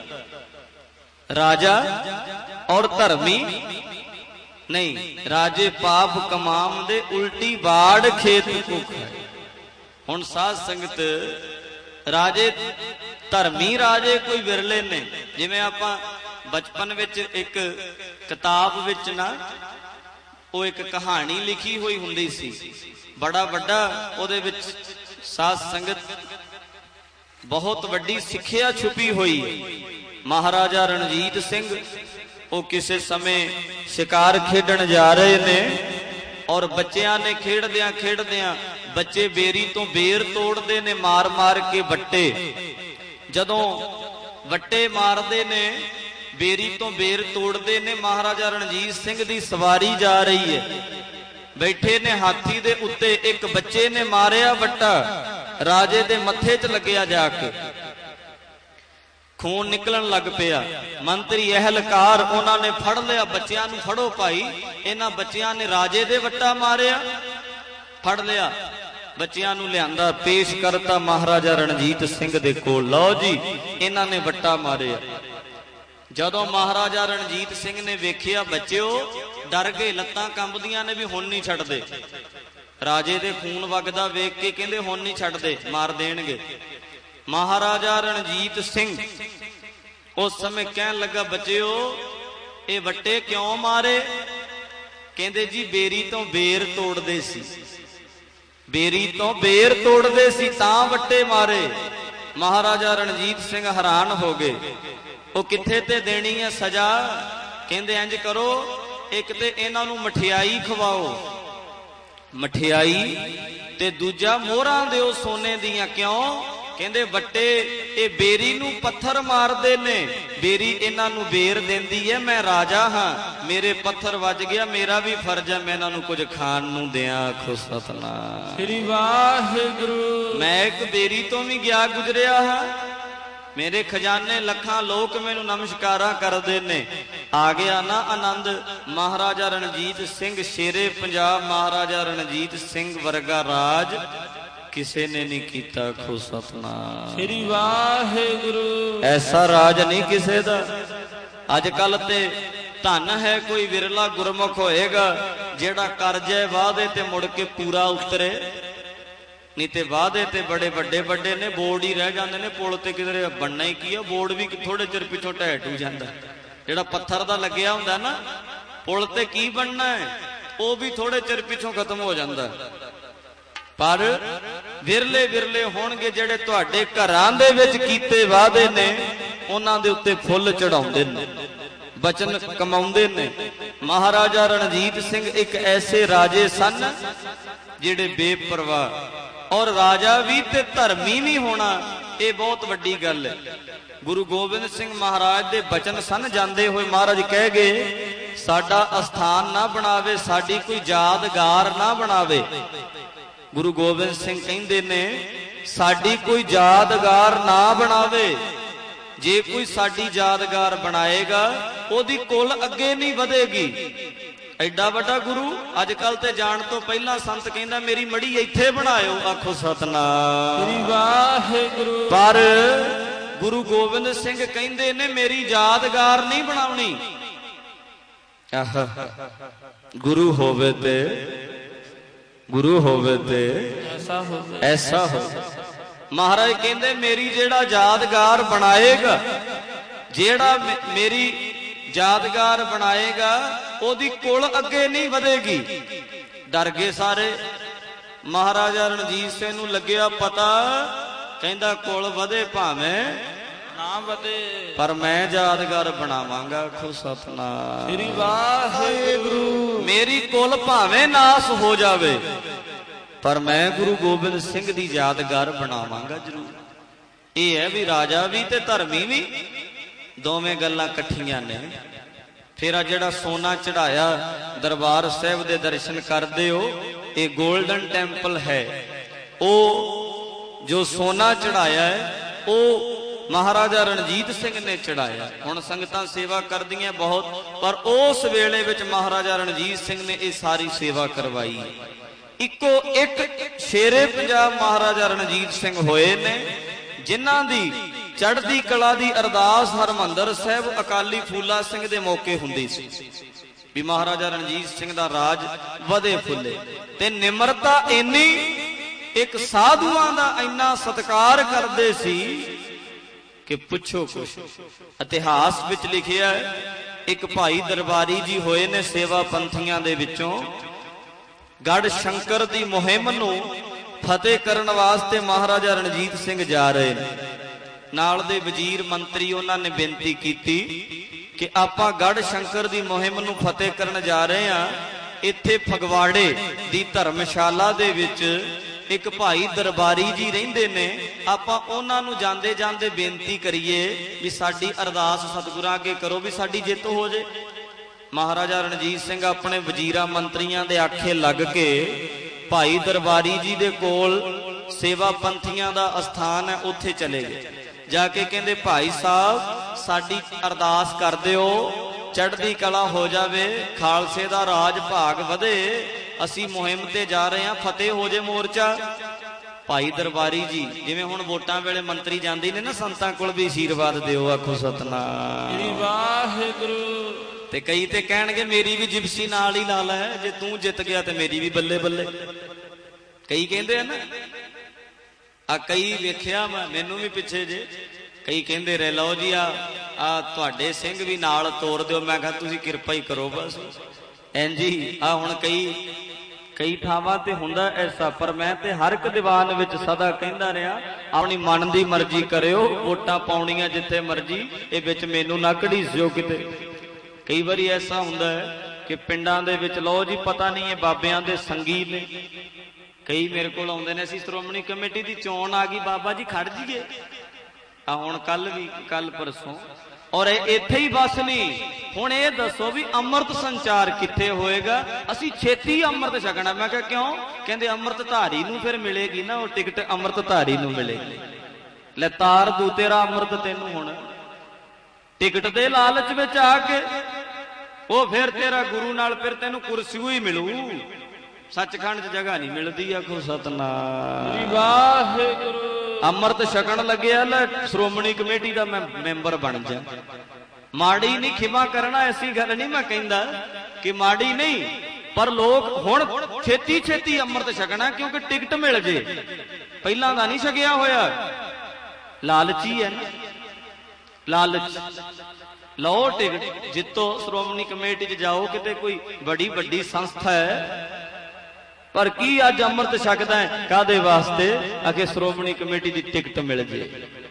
ਰਾਜਾ ਔਰ ਧਰਮੀ ਨਹੀਂ, ਰਾਜੇ ਪਾਪ ਕਮਾਮ ਦੇ ਉਲਟੀ ਬਾੜ ਖੇਤ ਭੁੱਖ ਹੈ। ਹੁਣ ਸਾਧ ਸੰਗਤ, ਰਾਜੇ ਧਰਮੀ ਰਾਜੇ ਕੋਈ ਵਿਰਲੇ ਨੇ। ਜਿਵੇਂ ਆਪਾਂ ਬਚਪਨ ਵਿੱਚ ਇੱਕ ਕਿਤਾਬ ਵਿੱਚ ਨਾ, ਉਹ ਇੱਕ ਕਹਾਣੀ ਲਿਖੀ ਹੋਈ ਹੁੰਦੀ ਸੀ, ਬੜਾ ਵੱਡਾ ਉਹਦੇ ਵਿੱਚ ਸਾਧ ਸੰਗਤ ਬਹੁਤ ਵੱਡੀ ਸਿੱਖਿਆ ਛੁਪੀ ਹੋਈ। ਮਹਾਰਾਜਾ ਰਣਜੀਤ ਸਿੰਘ, ਉਹ ਕਿਸੇ ਸਮੇਂ ਸ਼ਿਕਾਰ ਖੇਡਣ ਜਾ ਰਹੇ ਨੇ, ਔਰ ਬੱਚਿਆਂ ਨੇ ਖੇਡਦਿਆਂ ਖੇਡਦਿਆਂ ਬੱਚੇ ਬੇਰੀ ਤੋਂ ਬੇਰ ਤੋੜਦੇ ਨੇ, ਮਾਰ ਮਾਰ ਕੇ ਵੱਟੇ। ਜਦੋਂ ਵੱਟੇ ਮਾਰਦੇ ਨੇ, ਬੇਰੀ ਤੋਂ ਬੇਰ ਤੋੜਦੇ ਨੇ, ਮਹਾਰਾਜਾ ਰਣਜੀਤ ਸਿੰਘ ਦੀ ਸਵਾਰੀ ਜਾ ਰਹੀ ਹੈ, ਬੈਠੇ ਨੇ ਹਾਥੀ ਦੇ ਉੱਤੇ, ਇੱਕ ਬੱਚੇ ਨੇ ਮਾਰਿਆ ਵੱਟਾ, ਰਾਜੇ ਦੇ ਮੱਥੇ 'ਚ ਲੱਗਿਆ, ਜਾ ਕੇ ਖੂਨ ਨਿਕਲਣ ਲੱਗ ਪਿਆ। ਮੰਤਰੀ ਅਹਿਲਕਾਰ ਉਹਨਾਂ ਨੇ ਫੜ ਲਿਆ, ਬੱਚਿਆਂ ਨੂੰ ਫੜੋ ਭਾਈ, ਇਹਨਾਂ ਬੱਚਿਆਂ ਨੇ ਰਾਜੇ ਦੇ ਵੱਟਾ ਮਾਰਿਆ। ਫੜ ਲਿਆ, ਬੱਚਿਆਂ ਨੂੰ ਲਿਆਂਦਾ, ਪੇਸ਼ ਕਰਤਾ ਮਹਾਰਾਜਾ ਰਣਜੀਤ ਸਿੰਘ ਦੇ ਕੋਲ। ਲਓ ਜੀ, ਇਹਨਾਂ ਨੇ ਵੱਟਾ ਮਾਰਿਆ। ਜਦੋਂ ਮਹਾਰਾਜਾ ਰਣਜੀਤ ਸਿੰਘ ਨੇ ਵੇਖਿਆ, ਬੱਚਿਓ ਡਰ ਗਏ, ਲੱਤਾਂ ਕੰਬਦੀਆਂ ਨੇ ਵੀ ਹੁਣ ਨਹੀਂ ਛੱਡਦੇ। ਰਾਜੇ ਦੇ ਖੂਨ ਵਗਦਾ ਵੇਖ ਕੇ ਕਹਿੰਦੇ ਹੁਣ ਨਹੀਂ ਛੱਡਦੇ, ਮਾਰ ਦੇਣਗੇ। ਮਹਾਰਾਜਾ ਰਣਜੀਤ ਸਿੰਘ ਉਸ ਸਮੇਂ ਕਹਿਣ ਲੱਗਾ, ਬੱਚਿਓ ਇਹ ਵੱਟੇ ਕਿਉਂ ਮਾਰੇ? ਕਹਿੰਦੇ ਜੀ ਬੇਰੀ ਤੋਂ ਬੇਰ ਤੋੜਦੇ ਸੀ, ਬੇਰੀ ਤੋਂ ਬੇਰ ਤੋੜਦੇ ਸੀ ਤਾਂ ਵੱਟੇ ਮਾਰੇ। ਮਹਾਰਾਜਾ ਰਣਜੀਤ ਸਿੰਘ ਹੈਰਾਨ ਹੋ ਗਏ, ਉਹ ਕਿੱਥੇ ਤੇ ਦੇਣੀ ਹੈ ਸਜ਼ਾ? ਕਹਿੰਦੇ ਇੰਜ ਕਰੋ, ਇੱਕ ਤੇ ਇਹਨਾਂ ਨੂੰ ਮਠਿਆਈ ਖਵਾਓ, ਮਠਿਆਈ, ਤੇ ਦੂਜਾ ਮੋਹਰਾਂ ਦਿਓ ਸੋਨੇ ਦੀਆਂ। ਕਿਉਂ? ਕਹਿੰਦੇ ਵੱਟੇ ਇਹ ਬੇਰੀ ਨੂੰ ਪੱਥਰ ਮਾਰਦੇ ਨੇ, ਬੇਰੀ ਇਹਨਾਂ ਨੂੰ ਬੇਰ ਦਿੰਦੀ ਹੈ। ਮੈਂ ਰਾਜਾ ਹਾਂ, ਮੇਰੇ ਪੱਥਰ ਵੱਜ ਗਿਆ, ਮੇਰਾ ਵੀ ਫਰਜ਼ ਹੈ ਮੈਂ ਇਹਨਾਂ ਨੂੰ ਕੁਝ ਖਾਣ ਨੂੰ ਦਿਆਂ। ਆਖੋ ਸਤਨਾਮ ਸ੍ਰੀ ਵਾਹਿਗੁਰੂ। ਮੈਂ ਇੱਕ ਬੇਰੀ ਤੋਂ ਵੀ ਗਿਆ ਗੁਜ਼ਰਿਆ ਹਾਂ, ਮੇਰੇ ਖਜ਼ਾਨੇ ਲੱਖਾਂ ਲੋਕ ਮੈਨੂੰ ਨਮਸਕਾਰਾਂ ਕਰਦੇ ਨੇ। ਆ ਗਿਆ ਨਾ ਆਨੰਦ। ਮਹਾਰਾਜਾ ਰਣਜੀਤ ਸਿੰਘ ਸ਼ੇਰੇ ਪੰਜਾਬ, ਮਹਾਰਾਜਾ ਰਣਜੀਤ ਸਿੰਘ ਵਰਗਾ ਰਾਜ ਕਿਸੇ ਨੇ ਨਹੀਂ ਕੀਤਾ। ਆਖੋ ਸਤਨਾਮ ਸ੍ਰੀ ਵਾਹਿਗੁਰੂ। ਐਸਾ ਰਾਜ ਨਹੀਂ ਕਿਸੇ ਦਾ। ਅੱਜ ਕੱਲ ਤੇ ਧਨ ਹੈ ਕੋਈ ਵਿਰਲਾ ਗੁਰਮੁਖ ਹੋਏਗਾ ਜਿਹੜਾ ਕਰ ਜਾਏ ਵਾਅਦੇ ਤੇ ਮੁੜ ਕੇ ਪੂਰਾ ਉਤਰੇ, ਨਹੀਂ ਤੇ ਵਾਅਦੇ ਤੇ ਬੜੇ ਵੱਡੇ ਵੱਡੇ ਨੇ, ਬੋਰਡ ਹੀ ਰਹਿ ਜਾਂਦੇ ਨੇ। ਪੁਲ ਤੇ ਕਿਧਰੇ ਬਣਨਾ ਹੀ ਕੀ ਆ, ਬੋਰਡ ਵੀ ਥੋੜੇ ਚਿਰ ਪਿੱਛੋਂ ਢਹਿ ਢੂ ਜਾਂਦਾ। ਜਿਹੜਾ ਪੱਥਰ ਦਾ ਲੱਗਿਆ ਹੁੰਦਾ ਨਾ, ਪੁਲ ਤੇ ਕੀ ਬਣਨਾ ਹੈ, ਉਹ ਵੀ ਥੋੜੇ ਚਿਰ ਪਿੱਛੋਂ ਖਤਮ ਹੋ ਜਾਂਦਾ। ਪਰ ਵਿਰਲੇ ਵਿਰਲੇ ਹੋਣਗੇ ਜਿਹੜੇ ਤੁਹਾਡੇ ਘਰਾਂ ਦੇ ਵਿੱਚ ਕੀਤੇ ਵਾਅਦੇ ਨੇ, ਉਹਨਾਂ ਦੇ ਉੱਤੇ ਫੁੱਲ ਚੜਾਉਂਦੇ ਨੇ, ਬਚਨ ਕਮਾਉਂਦੇ ਨੇ। ਮਹਾਰਾਜਾ ਰਣਜੀਤ ਸਿੰਘ ਇੱਕ ਐਸੇ ਰਾਜੇ ਸਨ ਜਿਹੜੇ ਬੇਪਰਵਾਹ, ਔਰ ਰਾਜਾ ਵੀ ਤੇ ਧਰਮੀ ਵੀ ਹੋਣਾ, ਇਹ ਬਹੁਤ ਵੱਡੀ ਗੱਲ ਹੈ। ਗੁਰੂ ਗੋਬਿੰਦ ਸਿੰਘ ਮਹਾਰਾਜ ਦੇ ਬਚਨ ਸਨ, ਜਾਂਦੇ ਹੋਏ ਮਹਾਰਾਜ ਕਹਿ ਗਏ, ਸਾਡਾ ਅਸਥਾਨ ਨਾ ਬਣਾਵੇ, ਸਾਡੀ ਕੋਈ ਯਾਦਗਾਰ ਨਾ ਬਣਾਵੇ। ਗੁਰੂ ਗੋਬਿੰਦ ਸਿੰਘ ਕਹਿੰਦੇ ਨੇ ਸਾਡੀ ਕੋਈ ਯਾਦਗਾਰ ਨਾ ਬਣਾਵੇ। ਜੇ ਕੋਈ ਸਾਡੀ ਯਾਦਗਾਰ ਬਣਾਏਗਾ ਉਹਦੀ ਕੁਲ ਅੱਗੇ ਨਹੀਂ ਵਧੇਗੀ। ਐਡਾ ਵੱਡਾ ਗੁਰੂ ਅੱਜ ਕੱਲ ਤੇ ਜਾਣ ਤੋਂ ਪਹਿਲਾਂ ਸੰਤ ਕਹਿੰਦਾ ਮੇਰੀ ਮੜੀ ਇੱਥੇ ਬਣਾਇਓ। ਆਖੋ ਸਤਨਾਮ ਸ੍ਰੀ ਵਾਹਿਗੁਰੂ। ਪਰ ਗੁਰੂ ਗੋਬਿੰਦ ਸਿੰਘ ਕਹਿੰਦੇ ਨੇ ਮੇਰੀ ਯਾਦਗਾਰ ਨਹੀਂ ਬਣਾਉਣੀ। ਗੁਰੂ ਹੋਵੇ ਤੇ ਐਸਾ ਹੋ। ਮਹਾਰਾਜ ਕਹਿੰਦੇ ਮੇਰੀ ਜਿਹੜਾ ਯਾਦਗਾਰ ਬਣਾਏਗਾ, ਜਿਹੜਾ ਮੇਰੀ ਯਾਦਗਾਰ ਬਣਾਏਗਾ ਉਹਦੀ ਕੁਲ ਅੱਗੇ ਨਹੀਂ ਵਧੇਗੀ। ਡਰ ਗਏ ਸਾਰੇ। ਮਹਾਰਾਜਾ ਰਣਜੀਤ ਸਿੰਘ ਨੂੰ ਲੱਗਿਆ ਪਤਾ, ਕਹਿੰਦਾ ਕੁਲ ਵਧੇ ਭਾਵੇਂ ਨਾ ਵਧੇ, ਪਰ ਮੈਂ ਯਾਦਗਾਰ ਬਣਾਵਾਂਗਾ। ਆਖੋ ਸਤਨਾਮ ਸ੍ਰੀ ਵਾਹਿਗੁਰੂ। ਮੇਰੀ ਕੁਲ ਭਾਵੇਂ ਨਾਸ ਹੋ ਜਾਵੇ, ਪਰ ਮੈਂ ਗੁਰੂ ਗੋਬਿੰਦ ਸਿੰਘ ਦੀ ਯਾਦਗਾਰ ਬਣਾਵਾਂਗਾ ਜ਼ਰੂਰ। ਇਹ ਹੈ ਵੀ ਰਾਜਾ ਵੀ ਤੇ ਧਰਮੀ ਵੀ ਦੋਵੇਂ ਗੱਲਾਂ ਇਕੱਠੀਆਂ ਨੇ। ਫਿਰ ਆ ਜਿਹੜਾ ਸੋਨਾ ਚੜਾਇਆ ਦਰਬਾਰ ਸਾਹਿਬ ਦੇ ਦਰਸ਼ਨ ਕਰਦੇ ਹੋ, ਇਹ ਗੋਲਡਨ ਟੈਂਪਲ ਹੈ। ਉਹ ਜੋ ਸੋਨਾ ਚੜਾਇਆ ਹੈ ਉਹ ਮਹਾਰਾਜਾ ਰਣਜੀਤ ਸਿੰਘ ਨੇ ਚੜਾਇਆ। ਹੁਣ ਸੰਗਤਾਂ ਸੇਵਾ ਕਰਦੀਆਂ ਬਹੁਤ, ਪਰ ਉਸ ਵੇਲੇ ਵਿੱਚ ਮਹਾਰਾਜਾ ਰਣਜੀਤ ਸਿੰਘ ਨੇ ਇਹ ਸਾਰੀ ਸੇਵਾ ਕਰਵਾਈ। ਇੱਕੋ ਇੱਕ ਸ਼ੇਰੇ ਪੰਜਾਬ ਮਹਾਰਾਜਾ ਰਣਜੀਤ ਸਿੰਘ ਹੋਏ ਨੇ ਜਿਨ੍ਹਾਂ ਦੀ ਚੜ੍ਹਦੀ ਕਲਾ ਦੀ ਅਰਦਾਸ ਹਰਮੰਦਰ ਸਾਹਿਬ ਅਕਾਲੀ ਫੂਲਾ ਸਿੰਘ ਦੇ ਮੌਕੇ ਹੁੰਦੀ ਸੀ ਵੀ ਮਹਾਰਾਜਾ ਰਣਜੀਤ ਸਿੰਘ ਦਾ ਰਾਜ ਵਧੇ ਫੁੱਲੇ। ਤੇ ਨਿਮਰਤਾ ਇੰਨੀ, ਇੱਕ ਸਾਧੂਆਂ ਦਾ ਇੰਨਾ ਸਤਿਕਾਰ ਕਰਦੇ ਸੀ ਕਿ ਪੁੱਛੋ ਕੁਛ। ਇਤਿਹਾਸ ਵਿੱਚ ਲਿਖਿਆ ਇੱਕ ਭਾਈ ਦਰਬਾਰੀ ਜੀ ਹੋਏ ਨੇ ਸੇਵਾ ਪੰਥੀਆਂ ਦੇ ਵਿੱਚੋਂ। ਗੜ ਸ਼ੰਕਰ ਦੀ ਮੁਹਿੰਮ ਨੂੰ ਫਤਿਹ ਕਰਨ ਵਾਸਤੇ ਮਹਾਰਾਜਾ ਰਣਜੀਤ ਸਿੰਘ ਜਾ ਰਹੇ ਨੇ। ਨਾਲ ਦੇ ਵਜ਼ੀਰ ਮੰਤਰੀ ਉਹਨਾਂ ਨੇ ਬੇਨਤੀ ਕੀਤੀ ਕਿ ਆਪਾਂ ਗੜ ਸ਼ੰਕਰ ਦੀ ਮੁਹਿੰਮ ਨੂੰ ਫਤਿਹ ਕਰਨ ਜਾ ਰਹੇ ਹਾਂ। ਇੱਥੇ ਫਗਵਾੜੇ ਦੀ ਧਰਮਸ਼ਾਲਾ ਦੇ ਵਿੱਚ ਇੱਕ ਭਾਈ ਦਰਬਾਰੀ ਜੀ ਰਹਿੰਦੇ ਨੇ, ਆਪਾਂ ਉਹਨਾਂ ਨੂੰ ਜਾਂਦੇ ਜਾਂਦੇ ਬੇਨਤੀ ਕਰੀਏ ਵੀ ਸਾਡੀ ਅਰਦਾਸ ਸਤਿਗੁਰਾਂ ਅੱਗੇ ਕਰੋ ਵੀ ਸਾਡੀ ਜਿੱਤ ਹੋ ਜੇ। ਮਹਾਰਾਜਾ ਰਣਜੀਤ ਸਿੰਘ ਆਪਣੇ ਵਜ਼ੀਰਾਂ ਮੰਤਰੀਆਂ ਦੇ ਆਖੇ ਲੱਗ ਕੇ ਭਾਈ ਦਰਬਾਰੀ ਜੀ ਦੇ ਕੋਲ ਸੇਵਾ ਪੰਥੀਆਂ ਦਾ ਅਸਥਾਨ ਹੈ ਉੱਥੇ ਚਲੇ ਗਏ। ਜਾ ਕੇ ਕਹਿੰਦੇ ਭਾਈ ਸਾਹਿਬ ਸਾਡੀ ਅਰਦਾਸ ਕਰ ਦਿਓ, ਚੜ੍ਹਦੀ ਕਲਾ ਹੋ ਜਾਵੇ, ਖਾਲਸੇ ਦਾ ਰਾਜ ਭਾਗ ਵਧੇ, ਅਸੀਂ ਮੁਹਿੰਮ ਤੇ ਜਾ ਰਹੇ ਹਾਂ, ਫਤਿਹ ਹੋ ਜੇ ਮੋਰਚਾ। ਭਾਈ ਦਰਬਾਰੀ ਜੀ ਜਿਵੇਂ ਹੁਣ ਵੋਟਾਂ ਵੇਲੇ ਮੰਤਰੀ ਜਾਂਦੇ ਨੇ ਨਾ ਸੰਤਾਂ ਕੋਲ ਵੀ ਅਸ਼ੀਰਵਾਦ ਦਿਓ। ਆਖੋ ਸਤਨਾਮ ਵਾਹਿਗੁਰੂ। ਤੇ ਕਈ ਤੇ ਕਹਿਣਗੇ ਮੇਰੀ ਵੀ ਜਿਪਸੀ ਨਾਲ ਹੀ ਲਾ ਲੈ, ਜੇ ਤੂੰ ਜਿੱਤ ਗਿਆ ਤੇ ਮੇਰੀ ਵੀ ਬੱਲੇ ਬੱਲੇ। ਕਈ ਕਹਿੰਦੇ ਆ ਨਾ, ਆ ਕਈ ਵੇਖਿਆ ਮੈਂ, ਮੈਨੂੰ ਵੀ ਪਿੱਛੇ ਜੇ ਕਈ ਕਹਿੰਦੇ ਰਹੇ ਲਓ ਜੀ ਆ ਤੁਹਾਡੇ ਸਿੰਘ ਵੀ ਨਾਲ ਤੋਰ ਦਿਓ। ਮੈਂ ਕਿਹਾ ਤੁਸੀਂ ਕਿਰਪਾ ਹੀ ਕਰੋ ਬਸ ਇੰਜੀ। ਆ ਹੁਣ ਕਈ ਥਾਵਾਂ ਤੇ ਹੁੰਦਾ ਐਸਾ, ਪਰ ਮੈਂ ਤੇ ਹਰ ਇੱਕ ਦੀਵਾਨ ਵਿੱਚ ਸਦਾ ਕਹਿੰਦਾ ਰਿਹਾ ਆਪਣੀ ਮਨ ਦੀ ਮਰਜ਼ੀ ਕਰਿਓ, ਵੋਟਾਂ ਪਾਉਣੀਆਂ ਜਿੱਥੇ ਮਰਜ਼ੀ, ਇਹ ਵਿੱਚ ਮੈਨੂੰ ਨਾ ਘੜੀਸਿਓ ਕਿਤੇ। ਕਈ ਵਾਰੀ ਐਸਾ ਹੁੰਦਾ ਹੈ ਕਿ ਪਿੰਡਾਂ ਦੇ ਵਿੱਚ ਲਓ ਜੀ ਪਤਾ ਨਹੀਂ ਇਹ ਬਾਬਿਆਂ ਦੇ ਸੰਗੀ ਨੇ। ਕਈ ਮੇਰੇ ਕੋਲ ਆਉਂਦੇ ਨੇ ਅਸੀਂ ਸ਼੍ਰੋਮਣੀ ਕਮੇਟੀ ਦੀ ਚੋਣ ਆ ਗਈ ਬਾਬਾ ਜੀ ਖੜ ਜੀਏ। ਆ ਹੁਣ ਕੱਲ ਪਰਸੋਂ ਔਰ ਇੱਥੇ ਹੀ ਬਸ ਨਹੀਂ। ਹੁਣ ਇਹ ਦੱਸੋ ਵੀ ਅੰਮ੍ਰਿਤ ਸੰਚਾਰ ਕਿੱਥੇ ਹੋਏਗਾ? ਅਸੀਂ ਛੇਤੀ ਅੰਮ੍ਰਿਤ ਛਕਣਾ। ਮੈਂ ਕਿਹਾ ਕਿਉਂ? ਕਹਿੰਦੇ ਅੰਮ੍ਰਿਤ ਧਾਰੀ ਨੂੰ ਫਿਰ ਮਿਲੇਗੀ ਨਾ ਉਹ ਟਿਕਟ, ਅੰਮ੍ਰਿਤ ਧਾਰੀ ਨੂੰ ਮਿਲੇਗੀ। ਲੈ ਤਾਰ ਦੂ ਤੇਰਾ ਅੰਮ੍ਰਿਤ ਤੈਨੂੰ ਹੁਣ ਟਿਕਟ ਦੇ ਲਾਲਚ ਵਿੱਚ ਆ ਕੇ, ਉਹ ਫਿਰ ਤੇਰਾ ਗੁਰੂ ਨਾਲ ਫਿਰ ਤੈਨੂੰ ਕੁਰਸੀ ਹੀ ਮਿਲੂ, ਸੱਚਖੰਡ 'ਚ ਜਗ੍ਹਾ ਨਹੀਂ ਮਿਲਦੀ। ਆਖੋ ਸਤਨਾਮ ਵਾਹਿਗੁਰੂ। ਅੰਮ੍ਰਿਤ ਛਕਣ ਲੱਗਿਆ ਲੈ ਸ਼੍ਰੋਮਣੀ ਕਮੇਟੀ ਦਾ ਮੈਂ ਮੈਂਬਰ ਬਣ ਜਾ। ਮਾੜੀ ਨਹੀਂ, ਖਿਮਾ ਕਰਨਾ, ਐਸੀ ਗੱਲ ਨਹੀਂ ਮੈਂ ਕਹਿੰਦਾ ਕਿ ਮਾੜੀ ਨਹੀਂ, ਪਰ ਲੋਕ ਹੁਣ ਛੇਤੀ ਛੇਤੀ ਅੰਮ੍ਰਿਤ ਛਕਣਾ ਕਿਉਂਕਿ ਟਿਕਟ ਮਿਲ ਜੇ। ਪਹਿਲਾਂ ਦਾ ਨਹੀਂ ਛਕਿਆ ਹੋਇਆ, ਲਾਲਚੀ ਹੈ ਨਾ, ਲਾਲਚ। ਲਓ ਟਿਕਟ, ਜਿੱਤੋ ਸ਼੍ਰੋਮਣੀ ਕਮੇਟੀ 'ਚ ਜਾਓ, ਕਿਤੇ ਕੋਈ ਬੜੀ ਵੱਡੀ ਸੰਸਥਾ ਹੈ, ਪਰ ਕੀ ਅੱਜ ਅੰਮ੍ਰਿਤ ਛਕਦਾ ਹੈ ਕਾਹਦੇ ਵਾਸਤੇ? ਅਗੇ ਸ਼੍ਰੋਮਣੀ ਕਮੇਟੀ ਦੀ ਟਿਕਟ ਮਿਲ ਜੇ।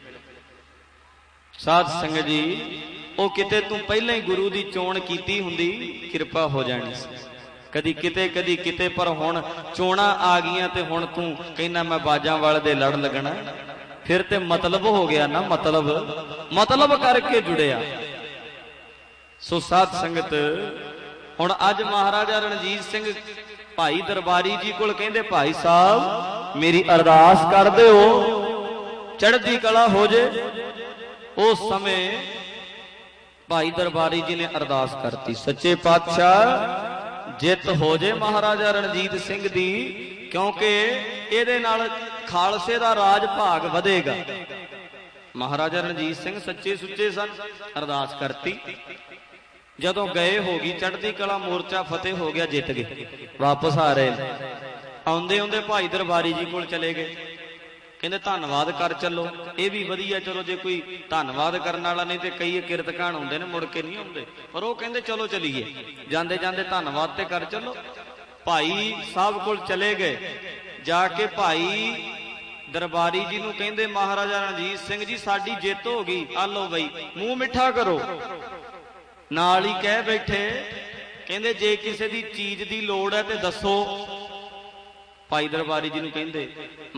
ਸਾਧ ਸੰਗਤ ਜੀ, ਉਹ ਕਿਤੇ ਤੂੰ ਪਹਿਲਾਂ ਹੀ ਗੁਰੂ ਦੀ ਚੋਣ ਕੀਤੀ ਹੁੰਦੀ, ਕਿਰਪਾ ਹੋ ਜਾਣੀ ਸੀ। ਕਦੀ ਕਿਤੇ ਕਦੀ ਕਿਤੇ, ਪਰ ਹੁਣ ਚੋਣਾਂ ਆ ਗਈਆਂ ਤੇ ਹੁਣ ਤੂੰ ਕਹਿੰਦਾ ਮੈਂ ਬਾਜਾਂ ਵਾਲੇ ਦੇ ਲੜ ਲੱਗਣਾ। ਫਿਰ ਤੇ ਮਤਲਬ ਹੋ ਗਿਆ ਨਾ, ਮਤਲਬ ਕਰਕੇ ਜੁੜਿਆ। ਸੋ ਸਾਧ ਸੰਗਤ ਹੁਣ ਅੱਜ ਮਹਾਰਾਜਾ ਰਣਜੀਤ ਸਿੰਘ ਭਾਈ ਦਰਬਾਰੀ ਜੀ ਕੋਲ ਕਹਿੰਦੇ, ਭਾਈ ਸਾਹਿਬ ਮੇਰੀ ਅਰਦਾਸ ਕਰ ਦਿਓ ਚੜ੍ਹਦੀ ਕਲਾ ਹੋ ਜੇ। ਉਸ ਸਮੇਂ ਭਾਈ ਦਰਬਾਰੀ ਜੀ ਨੇ ਅਰਦਾਸ ਕਰਤੀ, ਸੱਚੇ ਪਾਤਸ਼ਾਹ ਜਿੱਤ ਹੋ ਜੇ ਮਹਾਰਾਜਾ ਰਣਜੀਤ ਸਿੰਘ ਦੀ, ਕਿਉਂਕਿ ਇਹਦੇ ਨਾਲ ਖਾਲਸੇ ਦਾ ਰਾਜ ਭਾਗ ਵਧੇਗਾ। ਮਹਾਰਾਜਾ ਰਣਜੀਤ ਸਿੰਘ ਸੱਚੇ ਸੁੱਚੇ ਸਨ। ਅਰਦਾਸ ਕਰਤੀ, ਜਦੋਂ ਗਏ ਹੋ ਗਈ ਚੜ੍ਹਦੀ ਕਲਾ, ਮੋਰਚਾ ਫਤਿਹ ਹੋ ਗਿਆ, ਜਿੱਤ ਗਏ। ਵਾਪਸ ਆ ਰਹੇ ਆਉਂਦੇ ਆਉਂਦੇ ਭਾਈ ਦਰਬਾਰੀ ਜੀ ਕੋਲ ਚਲੇ ਗਏ, ਕਹਿੰਦੇ ਧੰਨਵਾਦ ਕਰ ਚੱਲੋ। ਇਹ ਵੀ ਵਧੀਆ, ਚਲੋ ਜੇ ਕੋਈ ਧੰਨਵਾਦ ਕਰਨ ਵਾਲਾ ਨਹੀਂ ਤੇ ਕਈ ਕਿਰਤ ਕਾਣ ਹੁੰਦੇ ਨੇ ਮੁੜ ਕੇ ਨਹੀਂ ਆਉਂਦੇ, ਪਰ ਉਹ ਕਹਿੰਦੇ ਚਲੋ ਚਲੀਏ, ਜਾਂਦੇ ਜਾਂਦੇ ਧੰਨਵਾਦ ਤੇ ਕਰ ਚੱਲੋ। ਭਾਈ ਸਾਹਿਬ ਕੋਲ ਚਲੇ ਗਏ, ਜਾ ਕੇ ਭਾਈ ਦਰਬਾਰੀ ਜੀ ਨੂੰ ਕਹਿੰਦੇ, ਮਹਾਰਾਜਾ ਰਣਜੀਤ ਸਿੰਘ ਜੀ ਸਾਡੀ ਜਿੱਤ ਹੋ ਗਈ, ਆ ਲਓ ਬਈ ਮੂੰਹ ਮਿੱਠਾ ਕਰੋ। ਨਾਲ ਹੀ ਕਹਿ ਬੈਠੇ, ਕਹਿੰਦੇ ਜੇ ਕਿਸੇ ਦੀ ਚੀਜ਼ ਦੀ ਲੋੜ ਹੈ ਤੇ ਦੱਸੋ। ਭਾਈ ਦਰਬਾਰੀ ਜੀ ਨੂੰ ਕਹਿੰਦੇ,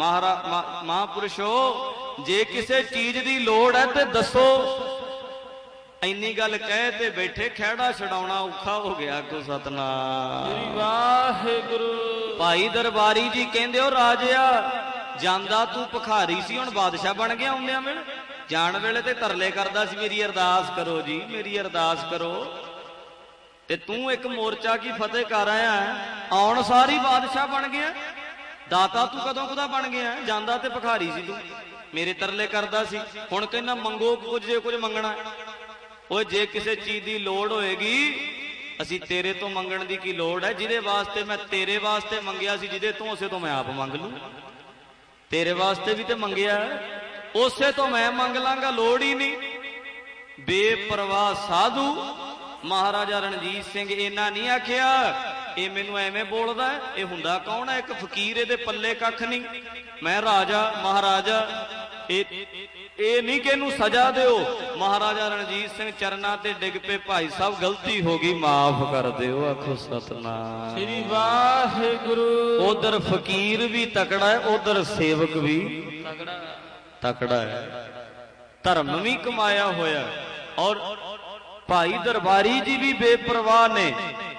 ਮਹਾਂਪੁਰਸ਼ੋ ਜੇ ਕਿਸੇ ਚੀਜ਼ ਦੀ ਲੋੜ ਹੈ ਤੇ ਦੱਸੋ। ਇੰਨੀ ਗੱਲ ਕਹਿ ਤੇ ਬੈਠੇ, ਖਹਿੜਾ ਛਡਾਉਣਾ ਔਖਾ ਹੋ ਗਿਆ। ਕੋ ਸਤਨਾਮ ਵਾਹਿਗੁਰੂ। ਭਾਈ ਦਰਬਾਰੀ ਜੀ ਕਹਿੰਦੇ, ਉਹ ਰਾਜਿਆ ਜਾਂਦਾ ਤੂੰ ਭਿਖਾਰੀ ਸੀ, ਹੁਣ ਬਾਦਸ਼ਾਹ ਬਣ ਗਿਆ। ਆਉਂਦਿਆਂ ਵੇਲੇ ਜਾਣ ਵੇਲੇ ਤੇ ਤਰਲੇ ਕਰਦਾ ਸੀ, ਮੇਰੀ ਅਰਦਾਸ ਕਰੋ ਜੀ, ਮੇਰੀ ਅਰਦਾਸ ਕਰੋ। ਤੇ ਤੂੰ ਇੱਕ ਮੋਰਚਾ ਕੀ ਫਤਿਹ ਕਰ ਆਇਆ, ਆਉਣ ਸਾਰੀ ਬਾਦਸ਼ਾਹ ਬਣ ਗਿਆ। ਦਾਤਾ ਤੂੰ ਕਦੋਂ ਕਦਾ ਬਣ ਗਿਆ, ਜਾਂਦਾ ਤੇ ਭਿਖਾਰੀ ਸੀ ਤੂੰ, ਮੇਰੇ ਤਰਲੇ ਕਰਦਾ ਸੀ। ਹੁਣ ਕਹਿੰਦਾ ਮੰਗੋ ਕੁਝ, ਜੇ ਕੁਝ ਮੰਗਣਾ। ਓਏ ਜੇ ਕਿਸੇ ਚੀਜ਼ ਦੀ ਲੋੜ ਹੋਏਗੀ, ਅਸੀਂ ਤੇਰੇ ਤੋਂ ਮੰਗਣ ਦੀ ਕੀ ਲੋੜ ਹੈ? ਜਿਹਦੇ ਵਾਸਤੇ ਮੈਂ ਤੇਰੇ ਵਾਸਤੇ ਮੰਗਿਆ ਸੀ, ਜਿਹਦੇ ਤੋਂ ਉਸੇ ਤੋਂ ਮੈਂ ਆਪ ਮੰਗ ਲੂੰ। ਤੇਰੇ ਵਾਸਤੇ ਵੀ ਤੇ ਮੰਗਿਆ, ਉਸੇ ਤੋਂ ਮੈਂ ਮੰਗ ਲਾਂਗਾ, ਲੋੜ ਹੀ ਨਹੀਂ। ਬੇਪਰਵਾਹ ਸਾਧੂ ਮਹਾਰਾਜਾ ਰਣਜੀਤ ਸਿੰਘ ਇਹਨਾਂ ਨਹੀਂ ਆਖਿਆ ਇਹ ਮੈਨੂੰ ਐਵੇਂ ਬੋਲਦਾ, ਇਹ ਹੁੰਦਾ ਕੌਣ ਹੈ? ਇੱਕ ਫਕੀਰ, ਇਹਦੇ ਪੱਲੇ ਕੱਖ ਨਹੀਂ। ਮੈਂ ਰਾਜਾ ਮਹਾਰਾਜਾ, ਇਹ ਨਹੀਂ ਕਿ ਇਹਨੂੰ ਸਜ਼ਾ ਦਿਓ। ਮਹਾਰਾਜਾ ਰਣਜੀਤ ਸਿੰਘ ਚਰਨਾਂ ਤੇ ਡਿੱਗ ਪਏ, ਭਾਈ ਸਾਹਿਬ ਗਲਤੀ ਹੋ ਗਈ, ਮਾਫ ਕਰ ਦਿਓ। ਆਖੋ ਸਤਨਾਮ ਸ੍ਰੀ ਵਾਹਿਗੁਰੂ। ਉਧਰ ਫਕੀਰ ਵੀ ਤਕੜਾ ਹੈ, ਉਧਰ ਸੇਵਕ ਵੀ ਤਕੜਾ ਹੈ, ਧਰਮ ਵੀ ਕਮਾਇਆ ਹੋਇਆ। ਔਰ ਭਾਈ ਦਰਬਾਰੀ ਜੀ ਵੀ ਬੇਪਰਵਾਹ ਨੇ,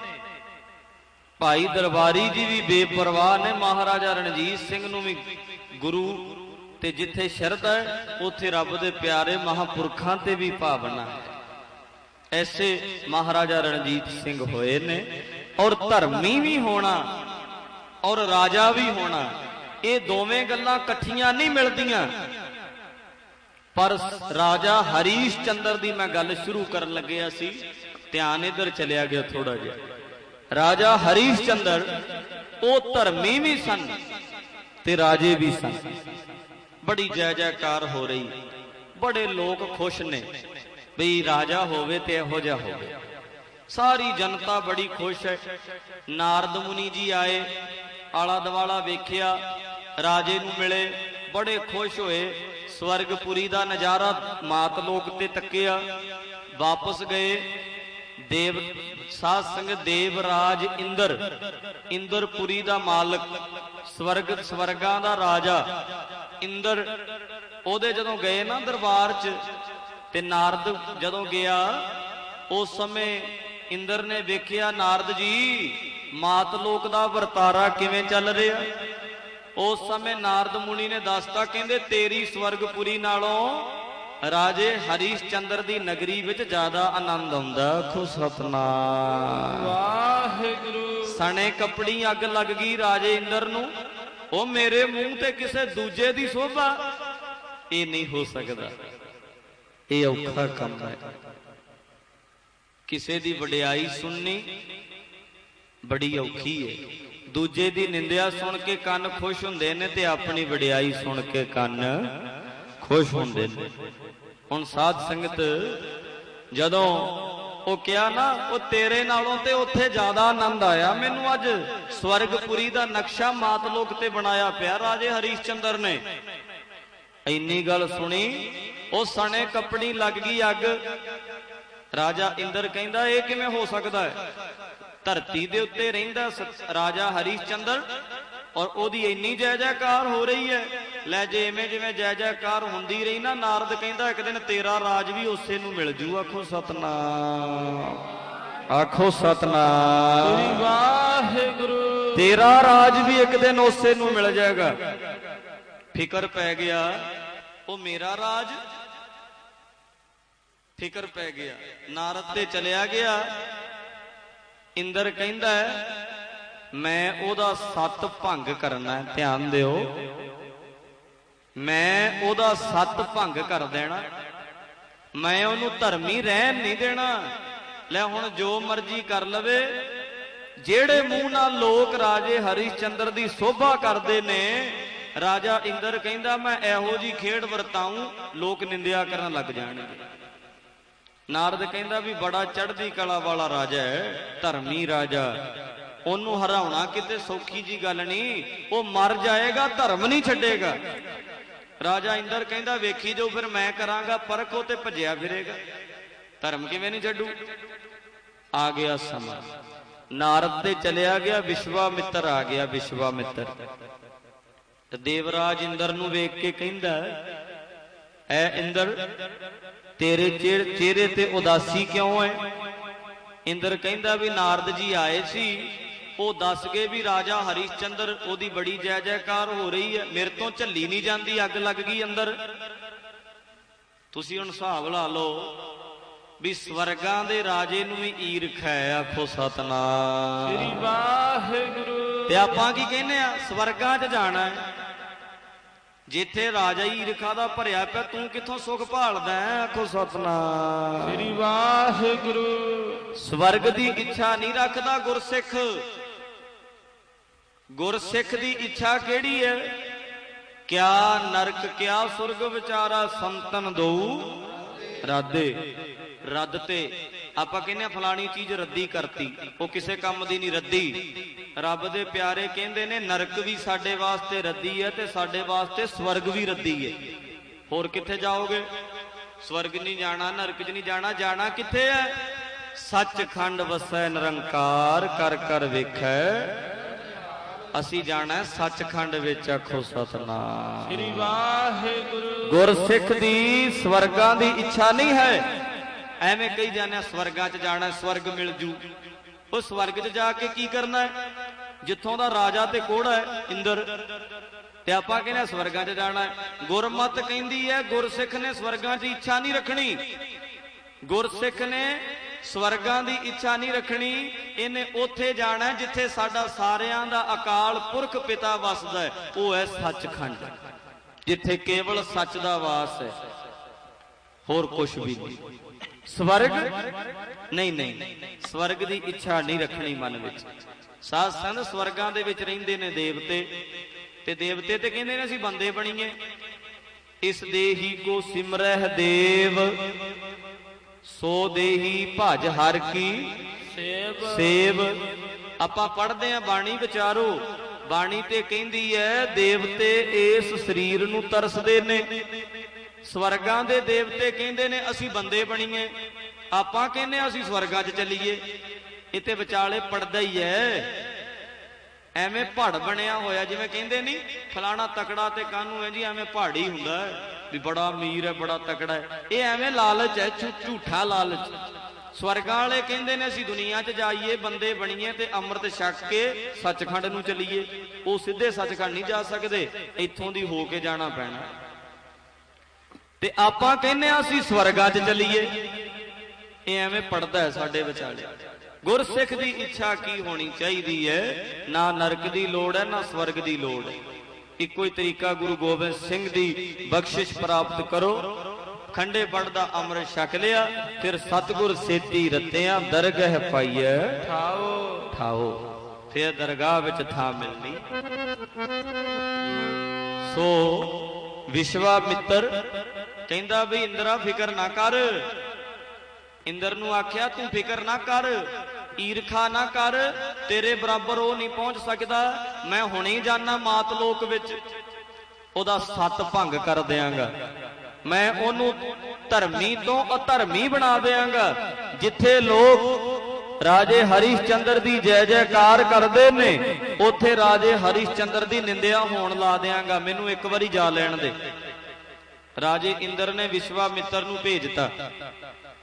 ਭਾਈ ਦਰਬਾਰੀ ਜੀ ਵੀ ਬੇਪਰਵਾਹ ਨੇ। ਮਹਾਰਾਜਾ ਰਣਜੀਤ ਸਿੰਘ ਨੂੰ ਵੀ ਗੁਰੂ ਤੇ ਜਿੱਥੇ ਸ਼ਰਧਾ ਹੈ ਉੱਥੇ ਰੱਬ ਦੇ ਪਿਆਰੇ ਮਹਾਂਪੁਰਖਾਂ ਤੇ ਵੀ ਭਾਵਨਾ ਹੈ। ਐਸੇ ਮਹਾਰਾਜਾ ਰਣਜੀਤ ਸਿੰਘ ਹੋਏ ਨੇ। ਔਰ ਧਰਮੀ ਵੀ ਹੋਣਾ ਔਰ ਰਾਜਾ ਵੀ ਹੋਣਾ, ਇਹ ਦੋਵੇਂ ਗੱਲਾਂ ਇਕੱਠੀਆਂ ਨਹੀਂ ਮਿਲਦੀਆਂ। ਪਰ ਰਾਜਾ ਹਰੀਸ਼ ਚੰਦਰ ਦੀ ਮੈਂ ਗੱਲ ਸ਼ੁਰੂ ਕਰਨ ਲੱਗਿਆ ਸੀ, ਧਿਆਨ ਇਧਰ ਚਲਿਆ ਗਿਆ ਥੋੜਾ ਜਿਹਾ। ਰਾਜਾ ਹਰੀਸ਼ ਚੰਦਰ ਉਹ ਧਰਮੀ ਵੀ ਸਨ ਤੇ ਰਾਜੇ ਵੀ ਸਨ। ਬੜੀ ਜੈ ਜੈਕਾਰ ਹੋ ਰਹੀ, ਬੜੇ ਲੋਕ ਖੁਸ਼ ਨੇ ਬਈ ਰਾਜਾ ਹੋਵੇ ਤੇ ਇਹੋ ਜਿਹਾ ਹੋਵੇ। ਸਾਰੀ ਜਨਤਾ ਬੜੀ ਖੁਸ਼ ਹੈ। ਨਾਰਦ ਮੁਨੀ ਜੀ ਆਏ, ਆਲਾ ਦੁਆਲਾ ਵੇਖਿਆ, ਰਾਜੇ ਨੂੰ ਮਿਲੇ, ਬੜੇ ਖੁਸ਼ ਹੋਏ। ਸਵਰਗਪੁਰੀ ਦਾ ਨਜ਼ਾਰਾ ਮਾਤ ਲੋਕ ਤੇ ਤੱਕਿਆ, ਵਾਪਸ ਗਏ। ਦੇਵ ਸਾਧ ਸੰਗਤ, ਦੇਵਰਾਜ ਇੰਦਰ, ਇੰਦਰਪੁਰੀ ਦਾ ਮਾਲਕ, ਸਵਰਗਾਂ ਦਾ ਰਾਜਾ ਇੰਦਰ, ਉਹਦੇ ਜਦੋਂ ਗਏ ਨਾ ਦਰਬਾਰ 'ਚ, ਤੇ ਨਾਰਦ ਜਦੋਂ ਗਿਆ, ਉਸ ਸਮੇਂ ਇੰਦਰ ਨੇ ਵੇਖਿਆ, ਨਾਰਦ ਜੀ ਮਾਤ ਲੋਕ ਦਾ ਵਰਤਾਰਾ ਕਿਵੇਂ ਚੱਲ ਰਿਹਾ। ਉਸ ਸਮੇਂ ਨਾਰਦ ਮੁਨੀ ਨੇ ਦੱਸਤਾ, ਕਹਿੰਦੇ ਤੇਰੀ ਸਵਰਗਪੁਰੀ ਨਾਲੋਂ ਰਾਜੇ ਹਰੀਸ਼ ਚੰਦਰ ਦੀ ਨਗਰੀ ਵਿੱਚ ਜ਼ਿਆਦਾ ਆਨੰਦ ਆਉਂਦਾ। ਆਖੋ ਸਤਨਾਮ ਵਾਹਿਗੁਰੂ। ਸਣੇ ਕੱਪੜੀ ਅੱਗ ਲੱਗ ਗਈ ਰਾਜੇ ਇੰਦਰ ਨੂੰ, ਉਹ ਮੇਰੇ ਮੂੰਹ ਤੇ ਕਿਸੇ ਦੂਜੇ ਦੀ ਸੋਭਾ, ਇਹ ਨਹੀਂ ਹੋ ਸਕਦਾ, ਇਹ ਔਖਾ ਕੰਮ ਹੈ। ਕਿਸੇ ਦੀ ਵਡਿਆਈ ਸੁਣਨੀ ਬੜੀ ਔਖੀ ਹੈ। ਦੂਜੇ ਦੀ ਨਿੰਦਿਆ ਸੁਣ ਕੇ ਕੰਨ ਖੁਸ਼ ਹੁੰਦੇ ਨੇ ਤੇ ਆਪਣੀ ਵਡਿਆਈ ਸੁਣ ਕੇ ਕੰਨ ਖੁਸ਼ ਹੁੰਦੇ ਨੇ। ਹੁਣ ਸਾਧ ਸੰਗਤ, ਜਦੋਂ ਉਹ ਕਿਹਾ ਨਾ, ਉਹ ਤੇਰੇ ਨਾਲੋਂ ਤੇ ਉੱਥੇ ਜ਼ਿਆਦਾ ਆਨੰਦ ਆਇਆ ਮੈਨੂੰ। ਅੱਜ ਸਵਰਗਪੁਰੀ ਦਾ ਨਕਸ਼ਾ ਮਾਤਲੋਕ ਤੇ ਬਣਾਇਆ ਪਿਆ ਰਾਜੇ ਹਰੀਸ਼ ਚੰਦਰ ਨੇ। ਇੰਨੀ ਗੱਲ ਸੁਣੀ, ਉਹ ਸਣੇ ਕੱਪੜੀ ਲੱਗ ਗਈ ਅੱਗ। ਰਾਜਾ ਇੰਦਰ ਕਹਿੰਦਾ ਇਹ ਕਿਵੇਂ ਹੋ ਸਕਦਾ ਹੈ? ਧਰਤੀ ਦੇ ਉੱਤੇ ਰਹਿੰਦਾ ਰਾਜਾ ਹਰੀਸ਼ ਚੰਦਰ, ਔਰ ਉਹਦੀ ਇੰਨੀ ਜੈ ਜੈਕਾਰ ਹੋ ਰਹੀ ਹੈ। ਲੈ ਜੇ ਐਵੇਂ ਜਿਵੇਂ ਜੈ ਜੈਕਾਰ ਹੁੰਦੀ ਰਹੀ ਨਾ, ਨਾਰਦ ਕਹਿੰਦਾ ਇੱਕ ਦਿਨ ਤੇਰਾ ਰਾਜ ਵੀ ਉਸੇ ਨੂੰ ਮਿਲ ਜੂ। ਆਖੋ ਸਤਨਾਮ ਆਖੋ ਸਤਨਾਮ ਸ੍ਰੀ ਵਾਹਿਗੁਰੂ। ਤੇਰਾ ਰਾਜ ਵੀ ਇੱਕ ਦਿਨ ਉਸੇ ਨੂੰ ਮਿਲ ਜਾਏਗਾ। ਫਿਕਰ ਪੈ ਗਿਆ ਉਹ ਮੇਰਾ ਰਾਜ, ਫਿਕਰ ਪੈ ਗਿਆ। ਨਾਰਦ ਤੇ ਚਲਿਆ ਗਿਆ। ਇੰਦਰ ਕਹਿੰਦਾ ਮੈਂ ਉਹਦਾ ਸੱਤ ਭੰਗ ਕਰਨਾ ਹੈ। ਧਿਆਨ ਦਿਓ, ਮੈਂ ਉਹਦਾ ਸੱਤ ਭੰਗ ਕਰ ਦੇਣਾ, ਮੈਂ ਉਹਨੂੰ ਧਰਮੀ ਰਹਿਣ ਨਹੀਂ ਦੇਣਾ। ਲੈ ਹੁਣ ਜੋ ਮਰਜ਼ੀ ਕਰ ਲਵੇ। ਜਿਹੜੇ ਮੂੰਹ ਨਾਲ ਲੋਕ ਰਾਜੇ ਹਰੀਸ਼ਚੰਦਰ ਦੀ ਸੋਭਾ ਕਰਦੇ ਨੇ, ਰਾਜਾ ਇੰਦਰ ਕਹਿੰਦਾ ਮੈਂ ਇਹੋ ਜੀ ਖੇਡ ਵਰਤਾਊਂ ਲੋਕ ਨਿੰਦਿਆ ਕਰਨ ਲੱਗ ਜਾਣਗੇ। ਨਾਰਦ ਕਹਿੰਦਾ ਵੀ ਬੜਾ ਚੜ੍ਹਦੀ ਕਲਾ ਵਾਲਾ ਰਾਜਾ ਹੈ, ਧਰਮੀ ਰਾਜਾ, ਉਹਨੂੰ ਹਰਾਉਣਾ ਕਿਤੇ ਸੌਖੀ ਜੀ ਗੱਲ ਨਹੀਂ। ਉਹ ਮਰ ਜਾਏਗਾ, ਧਰਮ ਨਹੀਂ ਛੱਡੇਗਾ। ਰਾਜਾ ਇੰਦਰ ਕਹਿੰਦਾ ਵੇਖੀ ਜੋ ਫਿਰ ਮੈਂ ਕਰਾਂਗਾ ਪਰਖ, ਉਹ ਤੇ ਭੱਜਿਆ ਫਿਰੇਗਾ, ਧਰਮ ਕਿਵੇਂ ਨਹੀਂ ਛੱਡੂ। ਆ ਗਿਆ ਸਮਾਂ, ਨਾਰਦ ਤੇ ਚਲਿਆ ਗਿਆ, ਵਿਸ਼ਵਾਮਿੱਤਰ ਆ ਗਿਆ। ਵਿਸ਼ਵਾਮਿੱਤਰ ਦੇਵਰਾਜ ਇੰਦਰ ਨੂੰ ਵੇਖ ਕੇ ਕਹਿੰਦਾ ਐ ਇੰਦਰ ਤੇਰੇ ਚਿਹਰੇ ਤੇ ਉਦਾਸੀ ਕਿਉਂ ਹੈ? ਇੰਦਰ ਕਹਿੰਦਾ ਵੀ ਨਾਰਦ ਜੀ ਆਏ ਸੀ, ਉਹ ਦੱਸ ਗਏ ਵੀ ਰਾਜਾ ਹਰੀਸ਼ਚੰਦਰ ਉਹਦੀ ਬੜੀ ਜੈ ਜੈਕਾਰ ਹੋ ਰਹੀ ਹੈ, ਮੇਰੇ ਤੋਂ ਝੱਲੀ ਨਹੀਂ ਜਾਂਦੀ, ਅੱਗ ਲੱਗ ਗਈ ਅੰਦਰ। ਤੁਸੀਂ ਹੁਣ ਹਿਸਾਬ ਲਾ ਲਓ ਵੀ ਸਵਰਗਾਂ ਦੇ ਰਾਜੇ ਨੂੰ ਵੀ ਈਰਖ ਹੈ। ਆਖੋ ਸਤਨਾਮ ਸ੍ਰੀ ਵਾਹਿਗੁਰੂ। ਤੇ ਆਪਾਂ ਕੀ ਕਹਿੰਦੇ ਆ? ਸਵਰਗਾਂ 'ਚ ਜਾਣਾ ਹੈ। ਜਿੱਥੇ ਰਾਜਾ ਈਰਖਾ ਦਾ ਭਰਿਆ ਪਿਆ, ਤੂੰ ਕਿੱਥੋਂ ਸੁਖ ਭਾਲਦਾ ਹੈ? ਆਖੋ ਸਤਨਾਮ ਸ੍ਰੀ ਵਾਹਿਗੁਰੂ। ਸਵਰਗ ਦੀ ਇੱਛਾ ਨਹੀਂ ਰੱਖਦਾ ਗੁਰਸਿੱਖ। ਗੁਰਸਿੱਖ ਦੀ ਇੱਛਾ ਕਿਹੜੀ ਹੈ? ਕਿਆ ਨਰਕ ਕਿਆ ਸੁਰਗ ਵਿਚਾਰਾ, ਸੰਤਨ ਦਊ ਰਾਧੇ। ਰੱਦ ਤੇ ਆਪਾਂ ਕਹਿੰਦੇ ਆ ਫਲਾਣੀ ਚੀਜ਼ ਰੱਦੀ ਕਰਤੀ, ਉਹ ਕਿਸੇ ਕੰਮ ਦੀ ਨਹੀਂ ਰੱਦੀ। ਰੱਬ ਦੇ ਪਿਆਰੇ ਕਹਿੰਦੇ ਨੇ ਨਰਕ ਵੀ ਸਾਡੇ ਵਾਸਤੇ ਰੱਦੀ ਹੈ ਤੇ ਸਾਡੇ ਵਾਸਤੇ ਸਵਰਗ ਵੀ ਰੱਦੀ ਹੈ। ਹੋਰ ਕਿੱਥੇ ਜਾਓਗੇ? ਸਵਰਗ ਨਹੀਂ ਜਾਣਾ, ਨਰਕ 'ਚ ਨਹੀਂ ਜਾਣਾ। ਜਾਣਾ ਕਿੱਥੇ ਹੈ? ਸੱਚਖੰਡ ਵਸੈ ਨਿਰੰਕਾਰ, ਕਰ ਕਰ ਵੇਖੈ। ਅਸੀਂ ਜਾਣਾ ਸੱਚਖੰਡ ਵਿੱਚ। ਆਖੋ ਸਤਨਾਮ ਸ੍ਰੀ ਵਾਹਿਗੁਰੂ। ਗੁਰਸਿੱਖ ਦੀ ਸਵਰਗਾਂ ਦੀ ਇੱਛਾ ਨਹੀਂ ਹੈ। ਐਵੇਂ ਕਹੀ ਜਾਂਦੇ ਸਵਰਗਾਂ 'ਚ ਜਾਣਾ, ਸਵਰਗ ਮਿਲ ਜੂ। ਉਹ ਸਵਰਗ 'ਚ ਜਾ ਕੇ ਕੀ ਕਰਨਾ ਹੈ? ਜਿੱਥੋਂ ਦਾ ਰਾਜਾ ਤੇ ਕੋੜਾ ਹੈ ਇੰਦਰ, ਤੇ ਆਪਾਂ ਕਹਿੰਦੇ ਸਵਰਗਾਂ 'ਚ ਜਾਣਾ ਹੈ। ਗੁਰਮਤ ਕਹਿੰਦੀ ਹੈ ਗੁਰਸਿੱਖ ਨੇ ਸਵਰਗਾਂ 'ਚ ਇੱਛਾ ਨਹੀਂ ਰੱਖਣੀ। ਗੁਰਸਿੱਖ ਨੇ ਸਵਰਗਾਂ ਦੀ ਇੱਛਾ ਨਹੀਂ ਰੱਖਣੀ। ਇਹਨੇ ਉੱਥੇ ਜਾਣਾ ਜਿੱਥੇ ਸਾਡਾ ਸਾਰਿਆਂ ਦਾ ਅਕਾਲ ਪੁਰਖ ਪਿਤਾ ਵਸਦਾ ਹੈ, ਉਹ ਹੈ ਸੱਚਖੰਡ, ਜਿੱਥੇ ਕੇਵਲ ਸੱਚ ਦਾ ਵਾਸ ਹੈ, ਹੋਰ ਕੁਛ ਵੀ ਨਹੀਂ। ਸਵਰਗ ਨਹੀਂ, ਨਹੀਂ, ਸਵਰਗ ਦੀ ਇੱਛਾ ਨਹੀਂ ਰੱਖਣੀ ਮਨ ਵਿੱਚ। ਸਾਧ ਸੰਤ ਸਵਰਗਾਂ ਦੇ ਵਿੱਚ ਰਹਿੰਦੇ ਨੇ ਦੇਵਤੇ, ਤੇ ਦੇਵਤੇ ਤੇ ਕਹਿੰਦੇ ਨੇ ਅਸੀਂ ਬੰਦੇ ਬਣੀਏ। ਇਸ ਦੇਹੀ ਕੋ ਸਿਮਰਹਿ ਦੇਵ, ਸੋ ਦੇਹੀ ਭਜ ਹਰ ਕੀ ਸੇਵ। ਆਪਾਂ ਪੜ੍ਹਦੇ ਆ ਬਾਣੀ, ਵਿਚਾਰੋ। ਬਾਣੀ ਤੇ ਕਹਿੰਦੀ ਹੈ ਦੇਵਤੇ ਇਸ ਸਰੀਰ ਨੂੰ ਤਰਸਦੇ ਨੇ। ਸਵਰਗਾਂ ਦੇ ਦੇਵਤੇ ਕਹਿੰਦੇ ਨੇ ਅਸੀਂ ਬੰਦੇ ਬਣੀਏ। ਆਪਾਂ ਕਹਿੰਦੇ ਅਸੀਂ ਸਵਰਗਾਂ 'ਚ ਚੱਲੀਏ। ਇਹ ਤੇ ਵਿਚਾਲੇ ਪੜਦਾ ਹੀ ਹੈ। ਐਵੇਂ ਭੜ ਬਣਿਆ ਹੋਇਆ, ਜਿਵੇਂ ਕਹਿੰਦੇ ਨਹੀਂ ਫਲਾਣਾ ਤਕੜਾ ਤੇ ਕਾਹਨੂੰ ਹੈ ਜੀ, ਐਵੇਂ ਪਹਾੜੀ ਹੁੰਦਾ ਵੀ ਬੜਾ ਅਮੀਰ ਹੈ, ਬੜਾ ਤਕੜਾ ਹੈ। ਇਹ ਐਵੇਂ ਲਾਲਚ ਹੈ, ਝੂਠਾ ਲਾਲਚ। ਸਵਰਗਾਂ ਵਾਲੇ ਕਹਿੰਦੇ ਨੇ ਅਸੀਂ ਦੁਨੀਆ 'ਚ ਜਾਈਏ, ਬੰਦੇ ਬਣੀਏ ਤੇ ਅੰਮ੍ਰਿਤ ਛਕ ਕੇ ਸੱਚਖੰਡ ਨੂੰ ਚੱਲੀਏ। ਉਹ ਸਿੱਧੇ ਸੱਚਖੰਡ ਨਹੀਂ ਜਾ ਸਕਦੇ, ਇੱਥੋਂ ਦੀ ਹੋ ਕੇ ਜਾਣਾ ਪੈਣਾ। ਤੇ ਆਪਾਂ ਕਹਿੰਦੇ ਆ ਅਸੀਂ ਸਵਰਗਾਂ 'ਚ ਚੱਲੀਏ। ਇਹ ਐਵੇਂ ਪੜਦਾ ਹੈ ਸਾਡੇ ਵਿਚਾਲੇ। ਗੁਰਸਿੱਖ ਦੀ ਇੱਛਾ ਕੀ ਹੋਣੀ ਚਾਹੀਦੀ ਹੈ? ਨਾ ਨਰਕ ਦੀ ਲੋੜ ਹੈ, ਨਾ ਸਵਰਗ ਦੀ ਲੋੜ ਹੈ। ਇੱਕੋ ਹੀ ਤਰੀਕਾ ਗੁਰੂ ਗੋਬਿੰਦ ਸਿੰਘ ਦੀ ਬਖਸ਼ਿਸ਼ ਪ੍ਰਾਪਤ ਕਰੋ। ਖੰਡੇ ਪੜਦਾ ਅੰਮ੍ਰਿਤ ਛਕ ਲਿਆ, ਫਿਰ ਸਤਿਗੁਰ ਸੇਤੀ ਰਤਿਆਂ ਦਰਗਹ ਪਾਈਐ ਠਾਓ ਠਾਓ। ਫਿਰ ਦਰਗਾਹ ਵਿੱਚ ਥਾਂ ਮਿਲਣੀ। ਸੋ ਵਿਸ਼ਵਾਮਿੱਤਰ ਕਹਿੰਦਾ ਵੀ ਇੰਦਰਾ ਫਿਕਰ ਨਾ ਕਰ। ਇੰਦਰ ਨੂੰ ਆਖਿਆ ਤੂੰ ਫਿਕਰ ਨਾ ਕਰ, ਈਰਖਾ ਨਾ ਕਰ, ਤੇਰੇ ਬਰਾਬਰ ਉਹ ਨਹੀਂ ਪਹੁੰਚ ਸਕਦਾ। ਮੈਂ ਹੁਣੇ ਜਾਣਾ ਮਾਤ ਲੋਕ ਵਿੱਚ, ਉਹਦਾ ਸੱਤ ਭੰਗ ਕਰ ਦਿਆਂਗਾ। ਮੈਂ ਉਹਨੂੰ ਧਰਮੀ ਤੋਂ ਅਧਰਮੀ ਬਣਾ ਦਿਆਂਗਾ। ਜਿੱਥੇ ਲੋਕ ਰਾਜੇ ਹਰੀਸ਼ਚੰਦਰ ਦੀ ਜੈ ਜੈਕਾਰ ਕਰਦੇ ਨੇ, ਉੱਥੇ ਰਾਜੇ ਹਰੀਸ਼ਚੰਦਰ ਦੀ ਨਿੰਦਿਆ ਹੋਣ ਲਾ ਦਿਆਂਗਾ। ਮੈਨੂੰ ਇੱਕ ਵਾਰੀ ਜਾ ਲੈਣ ਦੇ। ਰਾਜੇ ਇੰਦਰ ਨੇ ਵਿਸ਼ਵਾਮਿੱਤਰ ਨੂੰ ਭੇਜਤਾ।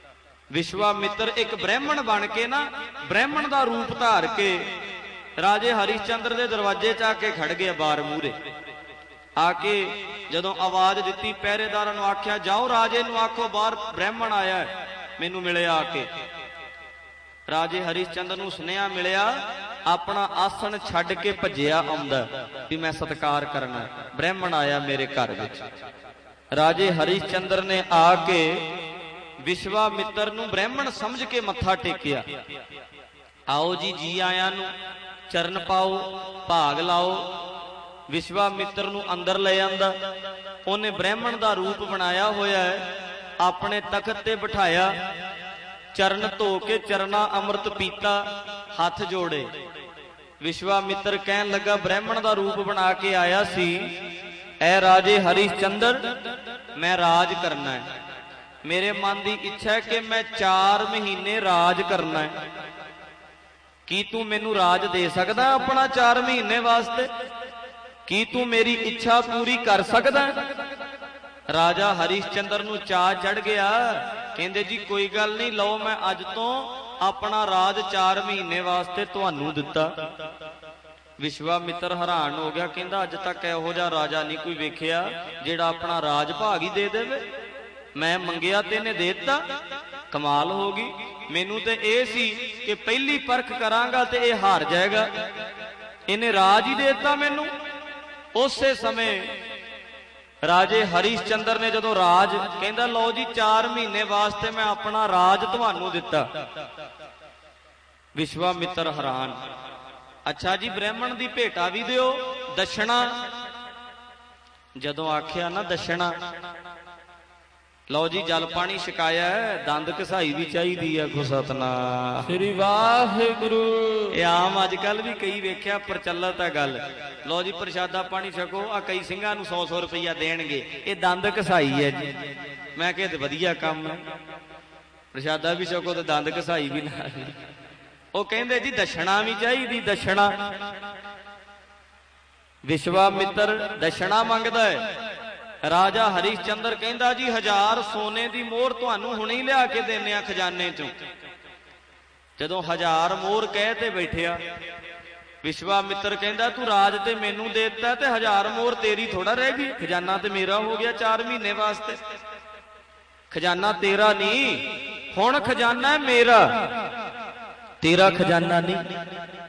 ਵਿਸ਼ਵਾਮਿੱਤਰ ਇੱਕ ਬ੍ਰਾਹਮਣ ਬਣ ਕੇ ਨਾ, ਬ੍ਰਾਹਮਣ ਦਾ ਰੂਪ ਧਾਰ ਕੇ ਰਾਜੇ ਹਰੀਸ਼ ਚੰਦਰ ਦੇ ਦਰਵਾਜ਼ੇ 'ਚ ਆ ਕੇ ਖੜ ਗਿਆ। ਬਾਰ ਮੂਹਰੇ ਆ ਕੇ ਜਦੋਂ ਆਵਾਜ਼ ਦਿੱਤੀ, ਪਹਿਰੇਦਾਰਾਂ ਨੂੰ ਆਖਿਆ ਜਾਓ ਰਾਜੇ ਨੂੰ ਆਖੋ ਬਾਹਰ ਬ੍ਰਾਹਮਣ ਆਇਆ ਮੈਨੂੰ ਮਿਲਿਆ ਆ ਕੇ। ਰਾਜੇ ਹਰੀਸ਼ ਚੰਦਰ ਨੂੰ ਸੁਨੇਹਾ ਮਿਲਿਆ, ਆਪਣਾ ਆਸਣ ਛੱਡ ਕੇ ਭੱਜਿਆ ਆਉਂਦਾ ਵੀ ਮੈਂ ਸਤਿਕਾਰ ਕਰਨਾ, ਬ੍ਰਾਹਮਣ ਆਇਆ ਮੇਰੇ ਘਰ ਵਿੱਚ। ਰਾਜੇ ਹਰੀਸ਼ ਚੰਦਰ ਨੇ ਆ ਕੇ ਵਿਸ਼ਵਾਮਿੱਤਰ ਨੂੰ ਬ੍ਰਾਹਮਣ ਸਮਝ ਕੇ ਮੱਥਾ ਟੇਕਿਆ। ਆਓ ਜੀ, ਜੀ ਆਇਆਂ ਨੂੰ, ਚਰਨ ਪਾਓ, ਭਾਗ ਲਾਓ। ਵਿਸ਼ਵਾਮਿੱਤਰ ਨੂੰ ਅੰਦਰ ਲੈ ਆਂਦਾ। ਉਹਨੇ ਬ੍ਰਾਹਮਣ ਦਾ ਰੂਪ ਬਣਾਇਆ ਹੋਇਆ ਹੈ, ਆਪਣੇ ਤਖਤ ਤੇ ਬਿਠਾਇਆ, ਚਰਨ ਧੋ ਕੇ ਚਰਨਾ ਅੰਮ੍ਰਿਤ ਪੀਤਾ, ਹੱਥ ਜੋੜੇ। ਵਿਸ਼ਵਾਮਿੱਤਰ ਕਹਿਣ ਲੱਗਾ, ਬ੍ਰਾਹਮਣ ਦਾ ਰੂਪ ਬਣਾ ਕੇ ਆਇਆ ਸੀ, ਐ ਰਾਜੇ ਹਰੀਸ਼ ਚੰਦਰ, ਮੈਂ ਰਾਜ ਕਰਨਾ ਹੈ। ਮੇਰੇ ਮਨ ਦੀ ਇੱਛਾ ਹੈ ਕਿ ਮੈਂ 4 ਮਹੀਨੇ ਰਾਜ ਕਰਨਾ ਹੈ। ਕੀ ਤੂੰ ਮੈਨੂੰ ਰਾਜ ਦੇ ਸਕਦਾ ਆਪਣਾ 4 ਮਹੀਨੇ ਵਾਸਤੇ? ਕੀ ਤੂੰ ਮੇਰੀ ਇੱਛਾ ਪੂਰੀ ਕਰ ਸਕਦਾ? ਰਾਜਾ ਹਰੀਸ਼ ਚੰਦਰ ਨੂੰ ਚਾਅ ਚੜ ਗਿਆ। ਕਹਿੰਦੇ ਜੀ ਕੋਈ ਗੱਲ ਨਹੀਂ, ਲਓ ਮੈਂ ਅੱਜ ਤੋਂ ਆਪਣਾ ਰਾਜ 4 ਮਹੀਨੇ ਵਾਸਤੇ ਤੁਹਾਨੂੰ ਦਿੱਤਾ। ਵਿਸ਼ਵਾਮਿੱਤਰ ਹੈਰਾਨ ਹੋ ਗਿਆ, ਕਹਿੰਦਾ ਅੱਜ ਤੱਕ ਇਹੋ ਜਿਹਾ ਰਾਜਾ ਨਹੀਂ ਕੋਈ ਵੇਖਿਆ ਜਿਹੜਾ ਆਪਣਾ ਰਾਜ ਭਾਗ ਹੀ ਦੇ ਦੇਵੇ। ਮੈਂ ਮੰਗਿਆ ਤੇ ਇਹਨੇ ਦੇ ਦਿੱਤਾ, ਕਮਾਲ ਹੋ ਗਈ। ਮੈਨੂੰ ਤੇ ਇਹ ਸੀ ਕਿ ਪਹਿਲੀ ਪਰਖ ਕਰਾਂਗਾ ਤੇ ਇਹ ਹਾਰ ਜਾਏਗਾ, ਇਹਨੇ ਰਾਜ ਹੀ ਦੇ ਦਿੱਤਾ ਮੈਨੂੰ। ਉਸੇ ਸਮੇਂ ਰਾਜੇ ਹਰੀਸ਼ ਚੰਦਰ ਨੇ ਜਦੋਂ ਰਾਜ, ਕਹਿੰਦਾ ਲਓ ਜੀ 4 ਮਹੀਨੇ ਵਾਸਤੇ ਮੈਂ ਆਪਣਾ ਰਾਜ ਤੁਹਾਨੂੰ ਦਿੱਤਾ। ਵਿਸ਼ਵਾਮਿੱਤਰ ਹੈਰਾਨ, ਅੱਛਾ ਜੀ ਬ੍ਰਾਹਮਣ ਦੀ ਭੇਟਾ ਵੀ ਦਿਓ, ਦਸ਼ਣਾ। ਜਦੋਂ ਆਖਿਆ ਨਾ ਦਸ਼ਣਾ, ਲਓ ਜੀ ਜਲ ਪਾਣੀ ਛਕਾਇਆ, ਦੰਦ ਘਸਾਈ ਵੀ ਚਾਹੀਦੀ ਹੈ। ਸਤਨਾਮ ਸ੍ਰੀ ਵਾਹਿਗੁਰੂ। ਇਹ ਆਮ ਅੱਜ ਕੱਲ ਵੀ ਕਈ ਵੇਖਿਆ ਪ੍ਰਚਲਿਤ ਹੈ ਗੱਲ। ਲਓ ਜੀ ਪ੍ਰਸ਼ਾਦਾ ਪਾਣੀ ਛਕੋ, ਆ ਕਈ ਸਿੰਘਾਂ ਨੂੰ 100-100 ਰੁਪਈਆ ਦੇਣਗੇ, ਇਹ ਦੰਦ ਘਸਾਈ ਹੈ ਜੀ। ਮੈਂ ਕਿਹਾ ਤੇ ਵਧੀਆ ਕੰਮ ਹੈ, ਪ੍ਰਸ਼ਾਦਾ ਵੀ ਛਕੋ ਤੇ ਦੰਦ ਘਸਾਈ ਵੀ ਨਾਲ। ਉਹ ਕਹਿੰਦੇ ਜੀ ਦਸ਼ਣਾ ਵੀ ਚਾਹੀਦੀ, ਦਸ਼ਣਾ। ਵਿਸ਼ਵਾਮਿੱਤਰ ਦਸ਼ਣਾ ਮੰਗਦਾ ਹੈ। ਰਾਜਾ ਹਰੀਸ਼ ਚੰਦਰ ਕਹਿੰਦਾ ਜੀ 1000 ਸੋਨੇ ਦੀ ਮੋਹਰ ਤੁਹਾਨੂੰ ਹੁਣੇ ਹੀ ਲਿਆ ਕੇ ਦੇਣੇ ਆ ਖਜ਼ਾਨੇ ਚੋਂ। ਜਦੋਂ 1000 ਮੋਹਰ ਕਹਿ ਤੇ ਬੈਠਿਆ, ਵਿਸ਼ਵਾਮਿੱਤਰ ਕਹਿੰਦਾ ਤੂੰ ਰਾਜ ਤੇ ਮੈਨੂੰ ਦੇ ਦਿੱਤਾ ਤੇ 1000 ਮੋਹਰ ਤੇਰੀ ਥੋੜਾ ਰਹਿ ਗਈ, ਖਜ਼ਾਨਾ ਤੇ ਮੇਰਾ ਹੋ ਗਿਆ 4 ਮਹੀਨੇ ਵਾਸਤੇ। ਖਜ਼ਾਨਾ ਤੇਰਾ ਨਹੀਂ, ਹੁਣ ਖਜ਼ਾਨਾ ਹੈ ਮੇਰਾ, ਤੇਰਾ ਖਜ਼ਾਨਾ ਨਹੀਂ।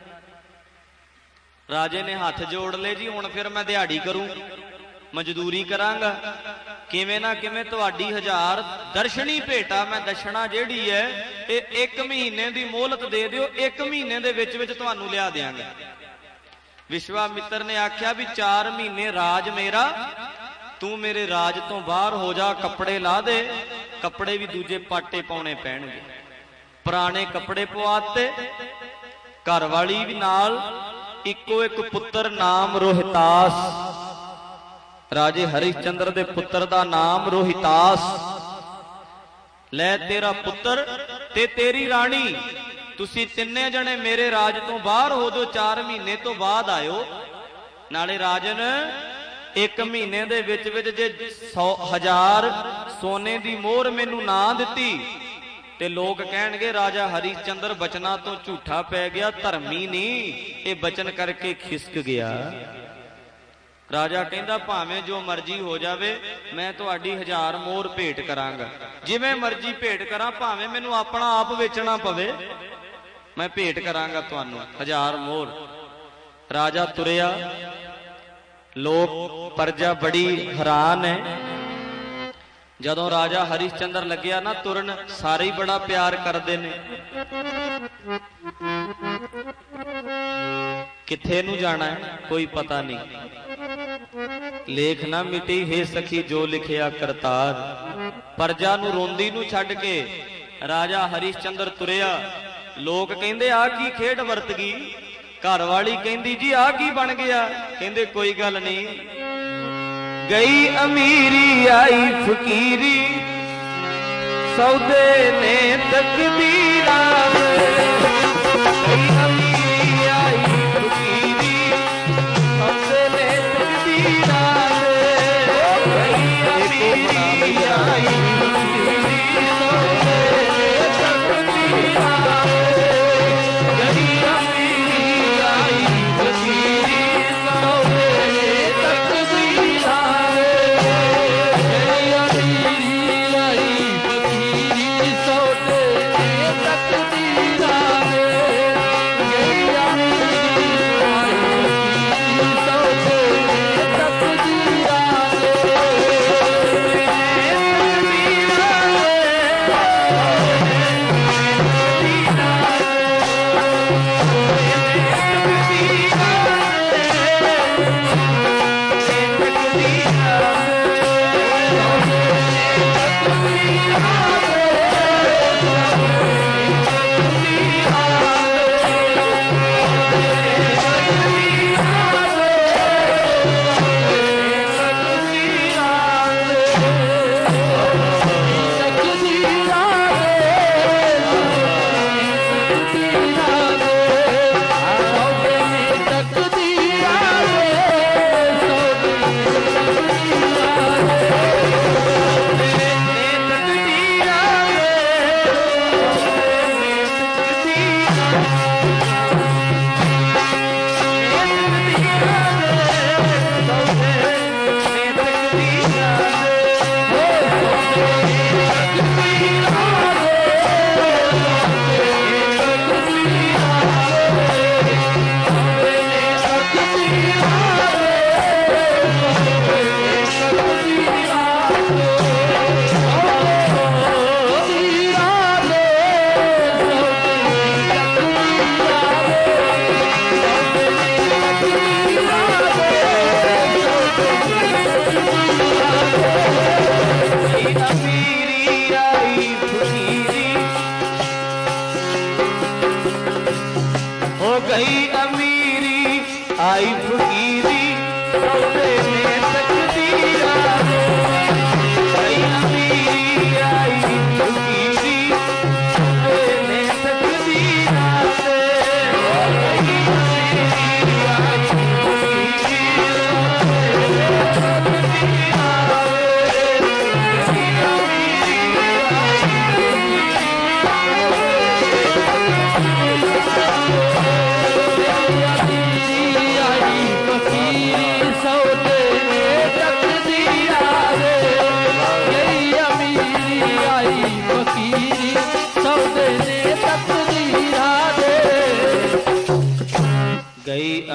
ਰਾਜੇ ਨੇ ਹੱਥ ਜੋੜ ਲਏ, ਜੀ ਹੁਣ ਫਿਰ ਮੈਂ ਦਿਹਾੜੀ ਕਰੂੰ, ਮਜ਼ਦੂਰੀ ਕਰਾਂਗਾ, ਕਿਵੇਂ ਨਾ ਕਿਵੇਂ ਤੁਹਾਡੀ 1000 ਦਰਸ਼ਨੀ ਭੇਟਾ, ਮੈਂ ਦਸ਼ਣਾ ਜਿਹੜੀ ਹੈ ਇਹ 1 ਮਹੀਨੇ ਦੀ ਮੋਹਲਤ ਦੇ ਦਿਓ, 1 ਮਹੀਨੇ ਦੇ ਵਿੱਚ ਵਿੱਚ ਤੁਹਾਨੂੰ ਲਿਆ ਦਿਆਂਗਾ। ਵਿਸ਼ਵਾਮਿੱਤਰ ਨੇ ਆਖਿਆ ਵੀ 4 ਮਹੀਨੇ ਰਾਜ ਮੇਰਾ, ਤੂੰ ਮੇਰੇ ਰਾਜ ਤੋਂ ਬਾਹਰ ਹੋ ਜਾ, ਕੱਪੜੇ ਲਾ ਦੇ। ਕੱਪੜੇ ਵੀ ਦੂਜੇ ਪਾਟੇ ਪਾਉਣੇ ਪੈਣਗੇ, ਪੁਰਾਣੇ ਕੱਪੜੇ ਪਵਾਤੇ। ਘਰ ਵਾਲੀ ਵੀ ਨਾਲ, ਇੱਕੋ ਇੱਕ ਪੁੱਤਰ, ਨਾਮ ਰੋਹਿਤਾਸ। ਰਾਜੇ ਹਰੀਸ਼ ਚੰਦਰ ਦੇ ਪੁੱਤਰ ਦਾ ਨਾਮ ਰੋਹਿਤਾਸ। ਲੈ ਤੇਰਾ ਪੁੱਤਰ ਤੇ ਤੇਰੀ ਰਾਣੀ, ਤੁਸੀਂ ਤਿੰਨੇ ਜਣੇ ਮੇਰੇ ਰਾਜ ਤੋਂ ਬਾਹਰ ਹੋ ਜਾਓ, 4 ਮਹੀਨੇ ਤੋਂ ਬਾਅਦ ਆਇਓ। ਨਾਲੇ ਰਾਜਨ 1 ਮਹੀਨੇ ਦੇ ਵਿੱਚ ਵਿੱਚ ਜੇ 1000 ਸੋਨੇ ਦੀ ਮੋਹਰ ਮੈਨੂੰ ਨਾ ਦਿੱਤੀ ਤੇ ਲੋਕ ਕਹਿਣਗੇ ਰਾਜਾ ਹਰੀਸ਼ ਚੰਦਰ ਬਚਨਾਂ ਤੋਂ ਝੂਠਾ ਪੈ ਗਿਆ, ਧਰਮੀ ਨਹੀਂ, ਇਹ ਬਚਨ ਕਰਕੇ ਖਿਸਕ ਗਿਆ। ਰਾਜਾ ਕਹਿੰਦਾ ਭਾਵੇਂ ਜੋ ਮਰਜ਼ੀ ਹੋ ਜਾਵੇ, ਮੈਂ ਤੁਹਾਡੀ 1000 ਮੋਹਰ ਭੇਟ ਕਰਾਂਗਾ, ਜਿਵੇਂ ਮਰਜ਼ੀ ਭੇਟ ਕਰਾਂ, ਭਾਵੇਂ ਮੈਨੂੰ ਆਪਣਾ ਆਪ ਵੇਚਣਾ ਪਵੇ, ਮੈਂ ਭੇਟ ਕਰਾਂਗਾ ਤੁਹਾਨੂੰ 1000 ਮੋਹਰ। ਰਾਜਾ ਤੁਰਿਆ, ਲੋਕ ਪ੍ਰਜਾ ਬੜੀ ਹੈਰਾਨ ਹੈ। ਜਦੋਂ ਰਾਜਾ ਹਰੀਸ਼ ਚੰਦਰ ਲੱਗਿਆ ਨਾ ਤੁਰਨ, ਸਾਰੇ ਹੀ ਬੜਾ ਪਿਆਰ ਕਰਦੇ ਨੇ। ਕਿੱਥੇ ਨੂੰ ਜਾਣਾ ਹੈ ਕੋਈ ਪਤਾ ਨਹੀਂ, ਲੇਖ ਨਾ ਮਿਟੀ ਹੈ ਸਖੀ ਜੋ ਲਿਖਿਆ ਕਰਤਾਰ। ਪ੍ਰਜਾ ਨੂੰ ਰੋਂਦੀ ਨੂੰ ਛੱਡ ਕੇ ਰਾਜਾ ਹਰੀਸ਼ ਚੰਦਰ ਤੁਰਿਆ। ਲੋਕ ਕਹਿੰਦੇ ਆ ਕੀ ਖੇਡ ਵਰਤ ਗਈ? ਘਰ ਵਾਲੀ ਕਹਿੰਦੀ ਜੀ ਆ ਕੀ ਬਣ ਗਿਆ? ਕਹਿੰਦੇ ਕੋਈ ਗੱਲ ਨਹੀਂ, ਗਈ ਅਮੀਰੀ ਆਈ ਫਕੀਰੀ, ਸੌਦੇ ਨੇ ਤਕਦੀਰਾਂ ਗਈ ਅਮੀਰੀ ਆਈ ਫਕੀਰੀ, ਸੌਦੇ ਨੇ ਤਕਦੀਰਾਂ ਗਈ ਅਮੀਰੀ ਆਈ ਫਕੀਰੀ, ਸੌਦੇ ਨੇ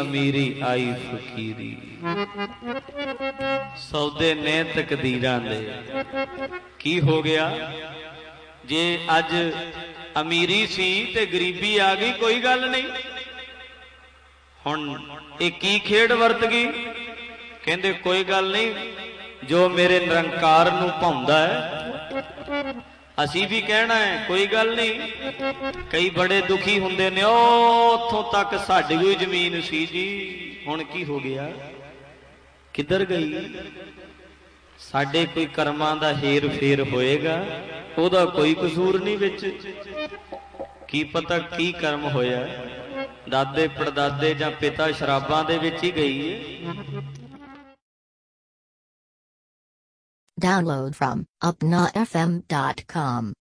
ਅਮੀਰੀ ਆਈ ਫਕੀਰੀ। ਸੌਦੇ ਨੇ ਤਕਦੀਰਾਂ ਦੇ। ਕੀ ਹੋ ਗਿਆ ਜੇ ਅੱਜ ਅਮੀਰੀ ਸੀ ਤੇ ਗਰੀਬੀ ਆ ਗਈ, ਕੋਈ ਗੱਲ ਨਹੀਂ। ਹੁਣ ਇਹ ਕੀ ਖੇਡ ਵਰਤ ਗਈ? ਕਹਿੰਦੇ ਕੋਈ ਗੱਲ ਨਹੀਂ, ਜੋ ਮੇਰੇ ਨਿਰੰਕਾਰ ਨੂੰ ਭਾਉਂਦਾ ਹੈ ਅਸੀਂ ਵੀ ਕਹਿਣਾ ਹੈ, ਕੋਈ ਗੱਲ ਨਹੀਂ। ਕਈ ਬੜੇ ਦੁਖੀ ਹੁੰਦੇ ਨੇ, ਉੱਥੋਂ ਤੱਕ ਸਾਡੀ ਕੋਈ ਜ਼ਮੀਨ ਸੀ ਜੀ, ਹੁਣ ਕੀ ਹੋ ਗਿਆ, ਕਿੱਧਰ ਗਈ? ਸਾਡੇ ਕੋਈ ਕਰਮਾਂ ਦਾ ਹੇਰ ਫੇਰ ਹੋਏਗਾ, ਉਹਦਾ ਕੋਈ ਕਸੂਰ ਨਹੀਂ ਵਿੱਚ। ਕੀ ਪਤਾ ਕੀ ਕਰਮ ਹੋਇਆ, ਦਾਦੇ ਪੜਦਾਦੇ ਜਾਂ ਪਿਤਾ ਸ਼ਰਾਬਾਂ ਦੇ ਵਿੱਚ ਹੀ ਗਈ ਹੈ। Download from upnafm.com.